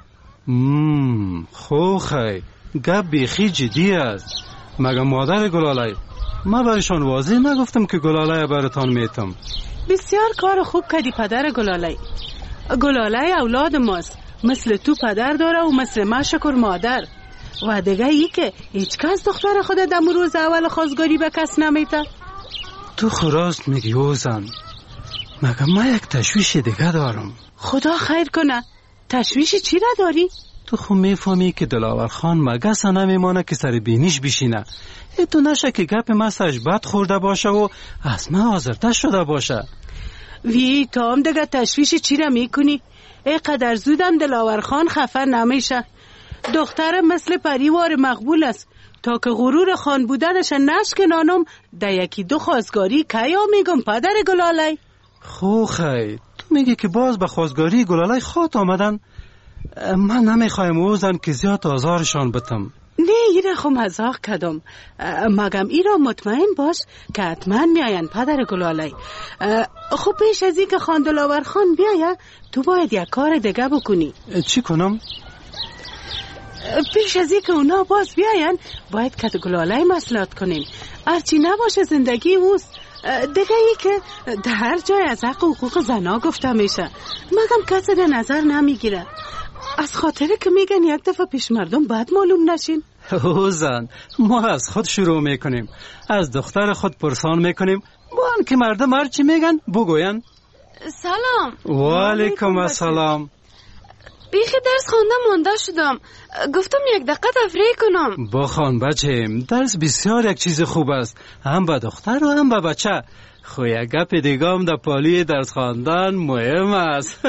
مم خو خی گپ بیخی جدی است. مگه مادر گلاله ما برشان واضح نگفتم که گلاله براتان میتم. بسیار کار خوب کردی پدر گلاله. گلاله اولاد ماست، مثل تو پدر داره و مثل ما شکر مادر. و دیگه ای که هیچ کس دختر خود دم روز اول خواستگاری به کس نمیته. تو خراست میگی او زن، مگه ما یک تشویش دیگه دارم. خدا خیر کنه. تشویش چی را داری؟ تو خو میفهمی که دلاور خان مگس نمیمانه که سر بینیش بشینه. ای تو نشه که گپ مساج بد خورده باشه و از ما آزرده شده باشه. وی تو هم دیگه تشویش چی را میکنی؟ ای قدر زودم دلاور خان خفه نمیشه. دخترم مثل پریوار مقبول است. تا که غرور خان بودنش نشکنانم در یکی دو خواستگاری کیا میگم پدر گلاله. خو خی تو میگی که باز به خواستگاری گلاله خواهد آمدن. من نمیخوایم اوزن که زیاد آزارشان بتم. نه ایره خو مزاق کدم. مگم ایره مطمئن باش که حتما میاین پدر گلاله. خب پیش از این که خان دلاور خان بیایه تو باید یک کار دیگه بکنی. چی کنم؟ پیش از این که اونا باز بیاین باید که گلاله مصلحت کنیم. هرچی نباشه زندگی اوست. دیگه ای که در هر جای از حق حقوق زنا گفته میشه مگم کسی در نظر نمیگیره. از خاطره که میگن یک دفعه پیش مردم باید معلوم نشین. او زن ما از خود شروع میکنیم، از دختر خود پرسان میکنیم با آن که مردم هرچی میگن بگوین. سلام. و علیکم السلام. بیخی درس خوندم مونده شدم، گفتم یک دقیقه تفریح کنم. بخوان بچیم، درس بسیار یک چیز خوب است، هم به دختر و هم به بچه. خو یک گپ دیگه هم در پالی درس خواندن مهم است.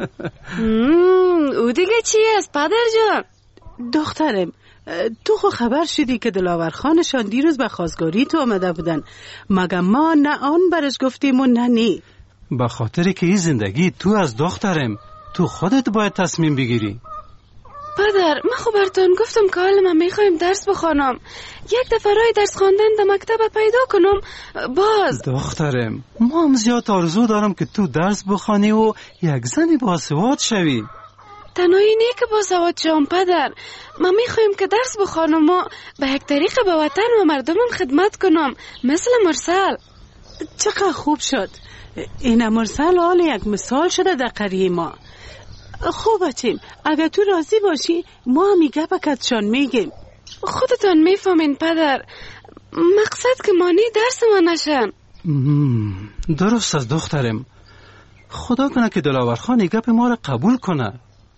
او دیگه چی است پدر جان؟ دخترم تو خو خبر شدی که دلاور خانشان دیروز به خواستگاری تو آمده بودن. مگه ما نه آن برش گفتیم و نه نی. به خاطر که این زندگی تو از دخترم، تو خودت باید تصمیم بگیری. پدر من خب براتون گفتم که حالا من میخوایم درس بخوانم. یک دفعه رای درس خواندن در مکتب پیدا کنم باز. دخترم ما هم زیاد آرزو دارم که تو درس بخوانی و یک زن باسواد شوی. تنهایی نه که باسواد شوم پدر، من میخوایم که درس بخوانم و به یک طریق به وطن و مردمم خدمت کنم مثل مرسل. چقدر خوب شد. این مرسل حال یک مثال شده در قریه ما. خوب بچیم اگر تو راضی باشی ما هم میگه بکتشان میگیم. خودتان میفهمین پدر، مقصد که مانی درس ما نشن. درست از دخترم، خدا کنه که دلاور خان گپ ما را قبول کنه.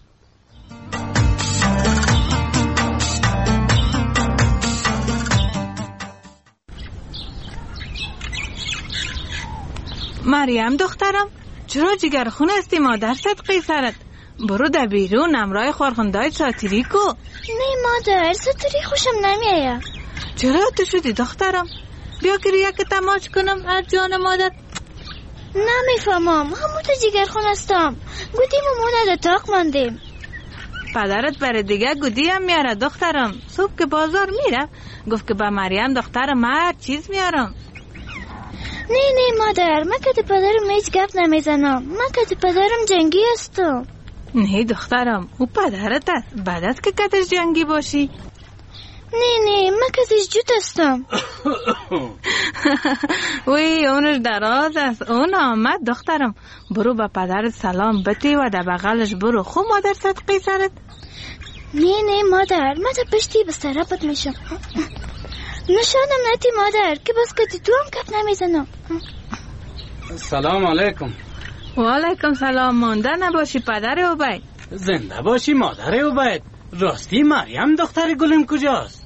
مریم دخترم چرا جگرخون هستی مادر صدقی سرت؟ برو در بیرون امرای خورخندای ساتیری کو. نه مادر ساتیری خوشم نمیایه. چرا تو شدی دخترم؟ بیا که یک تماش کنم از جان مادر. نمیفهمم، همون تو جگرخون هستم. گودیم و مونه در تاق ماندیم. پدرت برای دیگه گودی هم میاره دخترم. صبح که بازار میره گفت که با مریم دخترم هر چیز میارم. نه نه مادر، من که پدرم هیچ گپ نمیزنم. من که پدرم جنگی هستم. نه دخترم او پدرت است، بعدت که کتش جنگی باشی. نه نه من کتش جوت هستم. وی اونش دراز است. اون آمد دخترم. برو با پدرت سلام بتی و در بغلش برو. خوب مادر صدقی سرت. نه نه مادر، من تا پشتی بسترابت میشم. نشانم نتی مادر که بس که تو هم کف نمیزنم. سلام علیکم. و علیکم سلام. مانده نباشی پدر عبید. زنده باشی مادر عبید. راستی مریم دختر گلم کجاست؟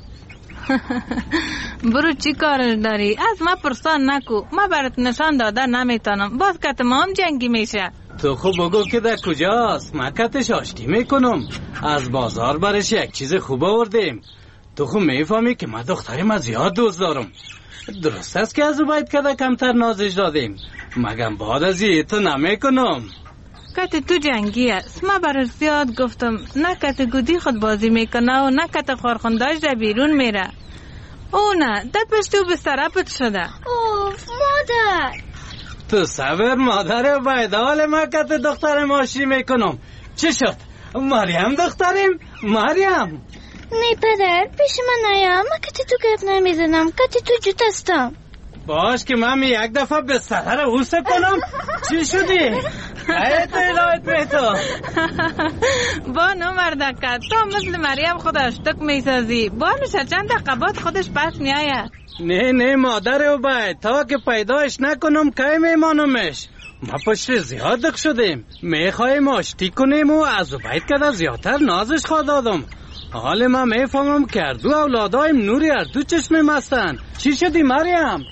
برو چی کارش داری؟ از ما پرسان نکو، ما برات نشان داده نمیتونم. باز کت ما هم جنگی میشه. تو خوب بگو که در کجاست، ما کتش آشتی میکنم. از بازار برش یک چیز خوب آوردیم. تو خوب میفهمی که ما دختریم از زیاد دوست دارم. درست است که از عبید کده کمتر نازش دادیم، مگم بعد از این تو نمیکنم. کت تو جنگی است، ما برش زیاد گفتم. نه کت گودی خود بازی میکنه و نه کت خورخنداش در بیرون میره. او نه دت پشتو به سرپت شده. اوف مادر. تو صبر مادر عبید، حال ما کت دخترم آشتی میکنم. چی شد؟ مریم دختریم؟ مریم نه پدر پیش من نیا، من کتی تو گپ نمیزنم. کتی تو جوت هستم. باش که من یک دفعه به سهر او سپنم. چی شدی؟ ایت ایلایت بیتو بانو مردکت تو مثل مریم خودش تک میسازی. بانو چند دقیقات خودش پس میآید. نه نه مادر عبید، تا که پیداش نکنم کی میمانمش. ما پشت زیاد دق شدیم، میخوایم آشتی کنیم و از عبید کده زیادتر نازش خواه دادم. حال من میفهمم که اردو اولادایم نوری اردو چشمه مستن. چی شدی مریم؟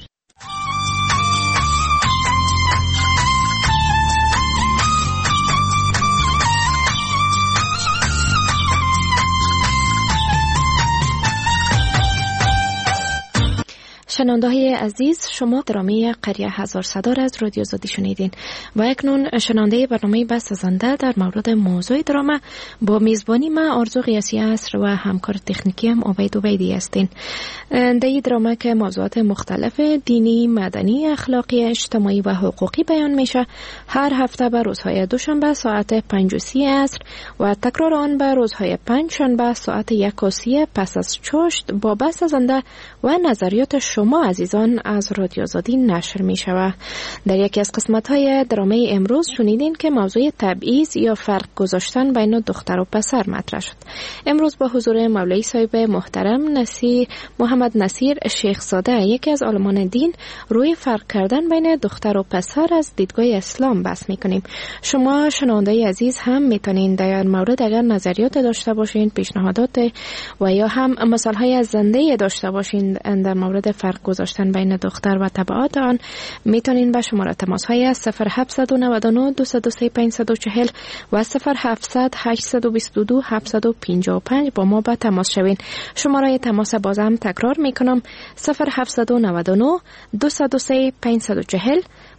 شنونده‌های عزیز، شما درامه قریه هزار صدار از رادیو آزادی شنیدین و اکنون شنونده برنامه بست زنده در مورد موضوع درامه با میزبانی ما آرزو قیاسی عصر و همکار تکنیکی هم عبید عبیدی هستین. در این درامه که موضوعات مختلف دینی، مدنی، اخلاقی، اجتماعی و حقوقی بیان میشه، هر هفته به روزهای دوشنبه ساعت پنج و سی عصر و تکرار آن به روزهای پنج شنبه ساعت یک و سی پس از چاشت با بست زنده و نظریات شما ما عزیزان از رادیو آزادی نشر می شود. در یکی از قسمت های درامه امروز شنیدین که موضوع تبعیض یا فرق گذاشتن بین دختر و پسر مطرح شد. امروز با حضور مولوی صاحب محترم نصیر محمد نصیر شیخ زاده، یکی از عالمان دین، روی فرق کردن بین دختر و پسر از دیدگاه اسلام بحث می کنیم. شما شنونده عزیز هم میتونین در مورد اگر نظریات داشته باشین، پیشنهادات و یا هم مثال های زنده داشته باشین در مورد فرق گذاشتن بین دختر و تبعات آن، میتونین به شماره تماس های صفر هفت نه نه دو صفر سه پنج چهار صفر و صفر هفت هشت دو دو هفت پنج پنج با ما به تماس شوین. شماره تماس بازم تکرار میکنم صفر هفت نه نه دو صفر سه پنج چهار صفر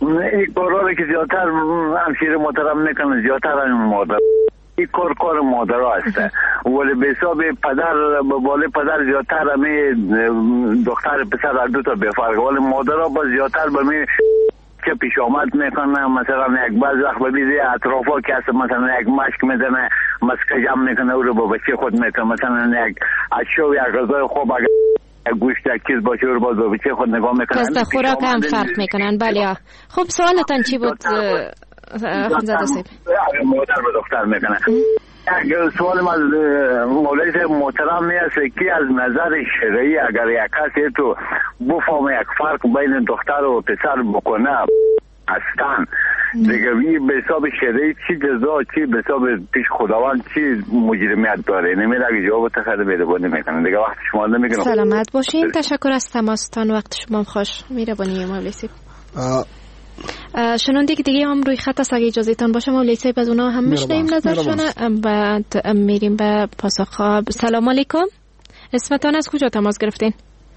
این کارا که زیادتر همشیر محترم میکنه زیادتر همین مادر این کار کار مادر هست ولی به حساب پدر بالا پدر زیادتر همین دختر پسر هر دو تا بفرق ولی مادر ها با زیادتر به می که پیش آمد میکنه مثلا یک بعض وقت ببینید اطرافا که هست مثلا یک مشک میزنه مسکه جمع میکنه او رو با بچه خود میکنه مثلا یک اشو یک غذای خوب اگر گوشت یک چیز باشه رو باز با بچه خود نگاه میکنه پس خوراک هم فرق میکنن. بله خب سوالتان چی بود خانزاده صاحب؟ مادر به دختر میکنه. یک سوال از مولوی صاحب محترم میست که از نظر شرعی اگر یک کسی تو بفهمه یک فرق بین دختر و پسر بکنه هستن دیگه به حساب شرعی چی جزا چی به حساب پیش خداوند چی مجرمیت داره نمیره اگه جواب تخیل بیدبانی میکنه دیگه وقت شما نمیکنه. سلامت باشین. تشکر از تماستان وقت شما خوش میربانی مولوی صاحب. شنونده که دیگه هم روی خط است اگه اجازه تان باشه مولوی صاحب از اونا هم میشنیم نظرشونه بعد میریم به پاسخ. سلام علیکم. اسمتان از کجا تماس گرفتین؟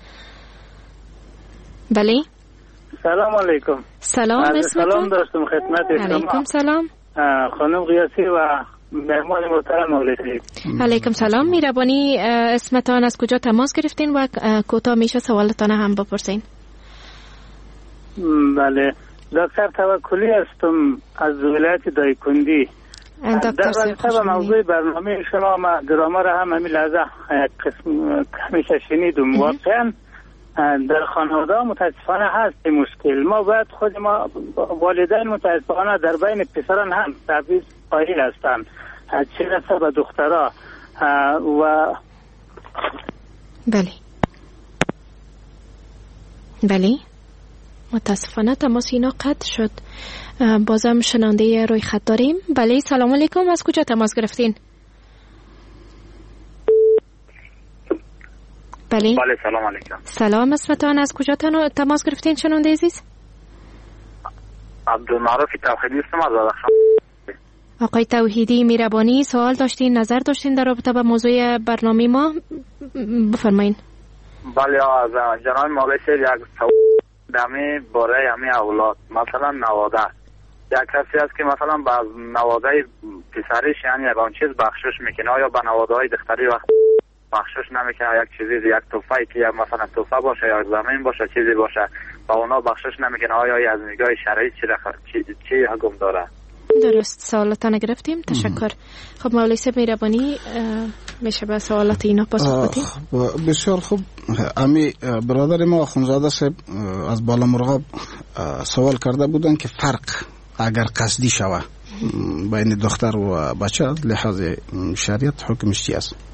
بله سلام علیکم. سلام اسمتان؟ سلام داشتم خدمت شما. علیکم سلام. خانم قیاسی و مهمان محترم مولوی صاحب. علیکم سلام. میربانی اسمتان از کجا تماس گرفتین و کوتاه میشه سوالتان هم بپرسین. بله دکتر توکلی هستم از ولایت دایکندی. در رابطه با موضوع برنامه شما ما درامه هم همین لحظه قسم همیشه شنیدم. واقعا در خانواده متاسفانه هست مشکل. ما باید خود ما والدین متاسفانه در بین پسران هم تبعیض قائل هستند چه رسه به دخترها و بله بله متاسفانه تماس اینا قطع شد. بازم شنونده روی خط داریم. بله سلام علیکم. از کجا تماس گرفتین؟ بله بله سلام علیکم. سلام اسمتان از کجا تماس گرفتین شنونده عزیز؟ عبدالمعروف توحیدی هستم از بدخشان. آقای توحیدی میربانی سوال داشتین نظر داشتین در رابطه با موضوع برنامه ما بفرمایین. بله از جناب مولوی صاحب یک سوال دمی برای همین اولاد مثلا نواده یک کسی هست که مثلا با نواده پسریش یعنی یک آن چیز بخشش میکنه آیا با نواده های دختری وقت بخشش نمیکنه یک چیزی یک توفایی که مثلا توفه باشه یا زمین باشه چیزی باشه با اونا بخشش نمیکنه آیا از نگاه شرعی چی چی, چی حکم داره؟ درست سوالتان گرفتیم. تشکر. خب مولوی صاحب میربانی میشه به سوالات اینا پاسخ بدیم؟ بسیار خوب. امی برادر ما خانزاده صاحب از بالا مرغاب سوال کرده بودن که فرق اگر قصدی شوه بین دختر و بچه لحاظ شریعت حکمش چی است؟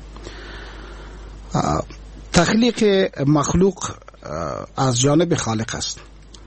تخلیق مخلوق از جانب خالق است.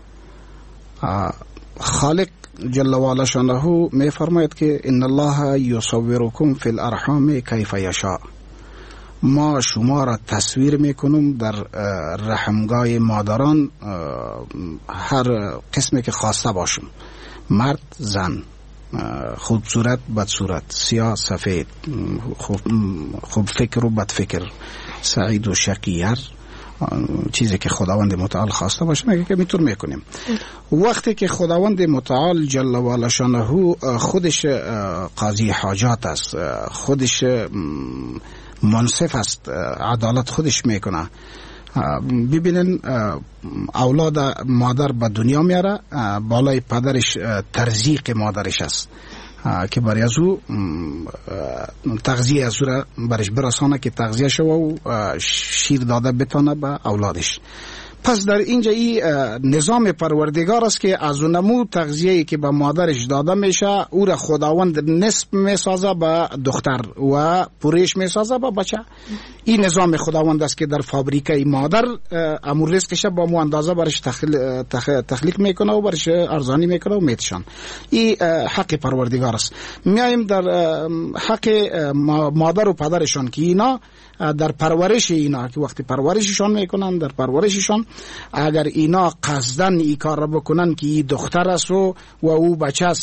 خالق جل و علا شانه می فرماید که ان الله یصورکم فی الارحام کیف یشاء. ما شما را تصویر میکنیم در رحمگاه مادران هر قسمی که خواسته باشیم، مرد زن، خوبصورت بدصورت، سیاه سفید، خوب, خوب فکر و بد فکر، سعید و شقی، هر چیزی که خداوند متعال خواسته باشه میگه که میتون میکنیم. وقتی که خداوند متعال جل و علا شانه خودش قاضی حاجات است، خودش منصف است، عدالت خودش میکنه. ببینن اولاد مادر به دنیا میاره، بالای پدرش ترزیق مادرش است که برای از او تغذیه از او را برش برسانه که تغذیه شو و شیر داده بتانه به اولادش. پس در اینجا این نظام پروردگار است که از اونمو تغذیه‌ای که به مادرش داده میشه او را خداوند نصف میسازه به دختر و پوریش میسازه به بچه. این نظام خداوند است که در فابریکه مادر امور رزقش با مو اندازه برش تخلیق, تخلیق میکنه و برش ارزانی میکنه و میتشان. این حق پروردگار است. میایم در حق مادر و پدرشان که اینا در پرورش اینا که وقتی پرورششان میکنن، در پرورششان اگر اینا قصدن ای کار را بکنن که ای دختر است و, و او بچه است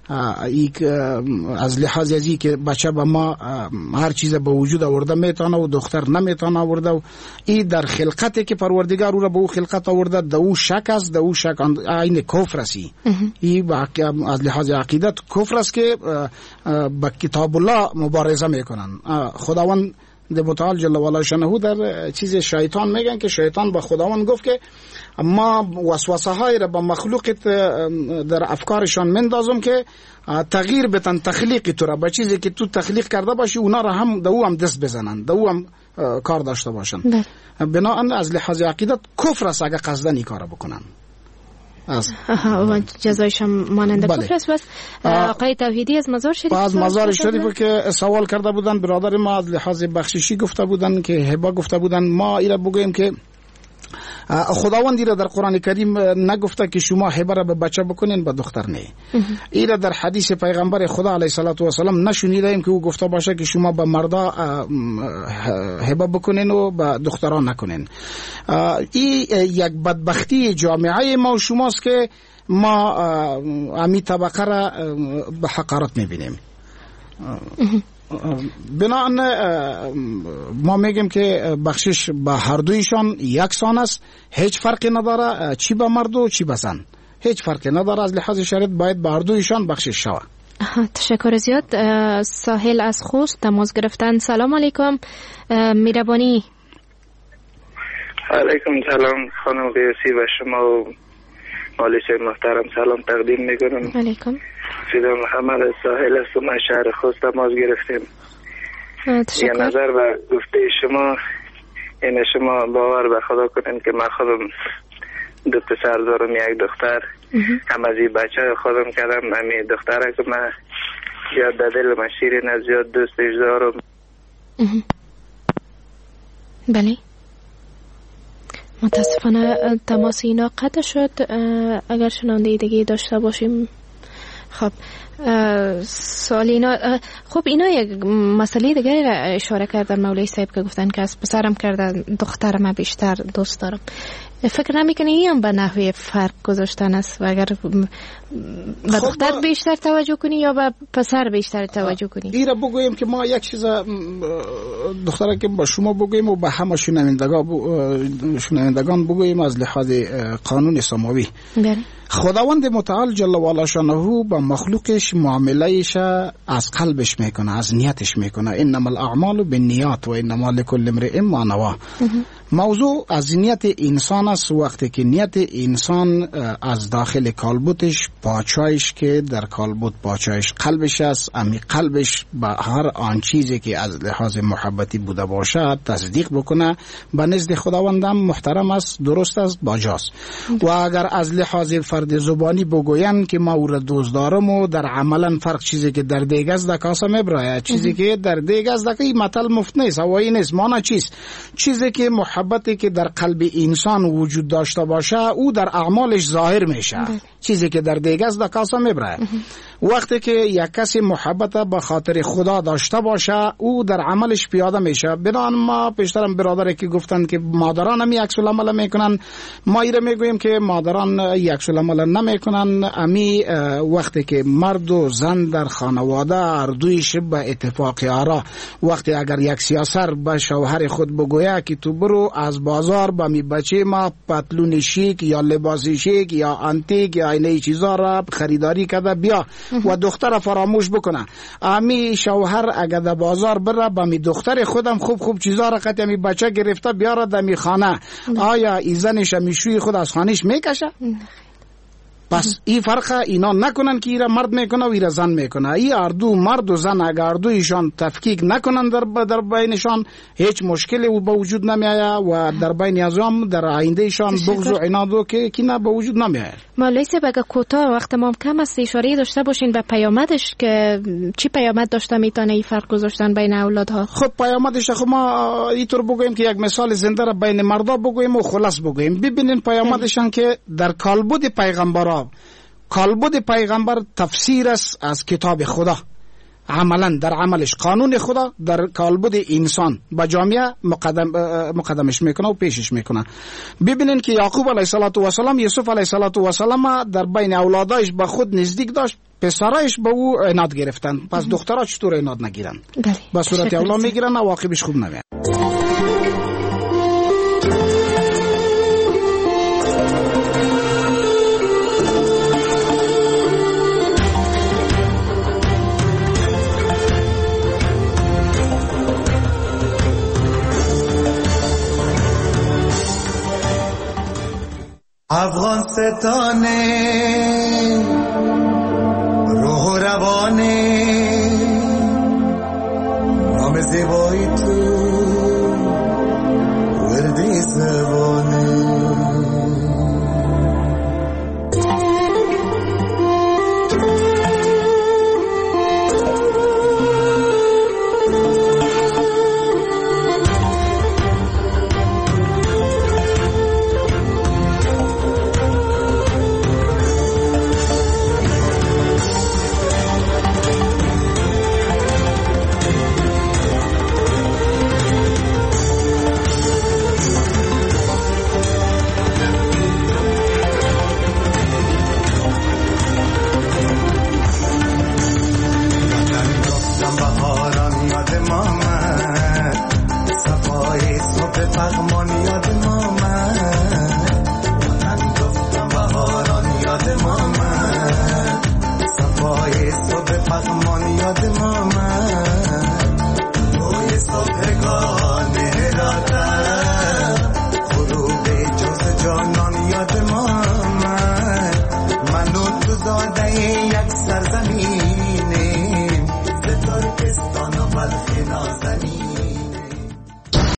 ای از لحاظ ازی که بچه به ما هر چیز به وجود آورده میتونه و دختر نمیتونه آورده و ای در خلقتی که پروردگار او را به او خلقت آورده د او شک است، د او شک این کفر است. ای از لحاظ عقیدت کفر است که با کتاب الله مبارزه میکنن. خداوند متعال جل و علا شانه در چیز شیطان میگن که شیطان با خداوند گفت که ما وسوسه های را با مخلوقت در افکارشان مندازم که تغییر بتن تخلیق تو را به چیزی که تو تخلیق کرده باشی اونا را هم دو هم دست بزنن، دو هم کار داشته باشن. بنابراین از لحاظ عقیدت کفر است اگه قصدن این کار بکنن. و جزایشم مانند کفر است. بس آقای توحیدی از مزار شریف از مزار شریف که سوال کرده بودن برادر ما از لحاظ بخششی گفته بودن که هبه گفته بودن، ما اینا بگویم که خداوند را در قرآن کریم نگفته که شما هبه را به بچه بکنین به دختر نه. اینا در حدیث پیغمبر خدا علیه الصلاة و سلام نشنیده ایم که او گفته باشه که شما به مردا هبه بکنین و به دختران نکنین. این یک بدبختی جامعه ما و شماست که ما امی طبقه را به حقارت میبینیم. بنابراین ما میگیم که بخشش به هر دویشان یکسان است، هیچ فرقی نداره چی به مرد و چی به زن، هیچ فرقی نداره. از لحاظ شریعت باید به هر دویشان بخشش شود. تشکر زیاد. ساحل از خوست تماس گرفتن. سلام علیکم میربانی. علیکم سلام خانم قیاسی و شما و مالی شیر محترم سلام تقدیم میکنم. علیکم. فیدا محمد ساحل است و من شهر خوست تماس گرفتیم. یه نظر به گفته شما این شما باور به خدا کنین که من خودم دو پسر دارم یک دختر. هم از این بچه خودم کردم امی دختره که من زیاد در دل من شیرین از زیاد دوستش دارم. بله متاسفانه تماس اینا قطع شد. اگر شنونده دیگه داشته باشیم. خب سوال اینا خب اینا یک مسئله دیگه را اشاره کردن مولوی صاحب که گفتن که از پسرم کردن دخترم بیشتر دوست دارم. فکر نمیکنی این هم به نحوه فرق گذاشتن است و اگر به دختر بیشتر توجه کنی یا به پسر بیشتر توجه کنی؟ این را بگویم که ما یک چیز دختره که با شما بگویم و به همه شنوندگان بگویم از لحاظ قانون سماوی. خداوند متعال جل و علا شانه با مخلوقش معاملهش از قلبش میکنه، از نیتش میکنه. انما الاعمال بالنیات و انما لکل امرئ ما نوی. موضوع از نیت انسان است. وقتی که نیت انسان از داخل کالبوتش پاچایش که در کالبوت پاچایش قلبش است، امی قلبش با هر آن چیزی که از لحاظ محبتی بوده باشد تصدیق بکنه، به نزد خداوندم محترم است، درست است، باجاست. و اگر از لحاظ فرد زبانی بگوین که ما او را دوست دارم و در عملا فرق چیزی که در دیگ است در کاسه میبراید، چیزی که در دیگ است در این مطل مفت نیست، هوایی نیست. مانا چیست؟ چیزی که محبتی که در قلب انسان وجود داشته باشه او در اعمالش ظاهر میشه. چیزی که در دیگ است در کاسه میبراید. وقتی که یک کسی محبت به خاطر خدا داشته باشه او در عملش پیاده میشه. بنان ما پیشترم برادری که گفتن که مادران هم عکس العمل میکنن، ما ایره میگوییم که مادران عکس العمل نمیکنن. امی وقتی که مرد و زن در خانواده هر دویش به اتفاق آرا، وقتی اگر یک سیاسر به شوهر خود بگویه که تو برو از بازار با می بچه ما پتلون شیک یا لباس شیک یا انتیک یا اینه چیزا را خریداری کرده بیا و دختر فراموش بکنه، امی شوهر اگر در بازار بره با می دختر خودم خوب خوب چیزا را قطع می بچه گرفته بیاره در می خانه، آیا ای زنش میشوی خود از خانهش میکشه؟ پس این فرق اینا نکنن که ایرا مرد میکنه و ایرا زن میکنه. ای اردو مرد و زن اگر اردو ایشان تفکیک نکنن در در بینشان هیچ مشکلی به وجود نمیآید و در بین ازام در آینده ایشان بغض و عناد که کی نه به وجود نمیآید. مولوی صاحب اگه کوتاه وقت ما کم است اشاره داشته باشین به پیامدش که چی پیامد داشته میتونه این فرق گذاشتن بین اولادها؟ خب پیامدش خب ما اینطور بگویم که یک مثال زنده را بین مردا بگویم و خلاص بگویم. ببینین پیامدشان که در کالبد پیغمبران کالبد پیغمبر تفسیر است از کتاب خدا، عملا در عملش قانون خدا در کالبد انسان با جامعه مقدم مقدمش میکنه و پیشش میکنه. ببینین که یعقوب علیه السلام و سلام یوسف علیه السلام در بین اولادایش با خود نزدیک داشت، پسرایش به او عناد گرفتن، پس دخترها چطور عناد نگیرن؟ بله. به صورت اولا میگیرن و عواقبش خوب نمیاد. افغان ستانه روح و روانه نام زیبایی تو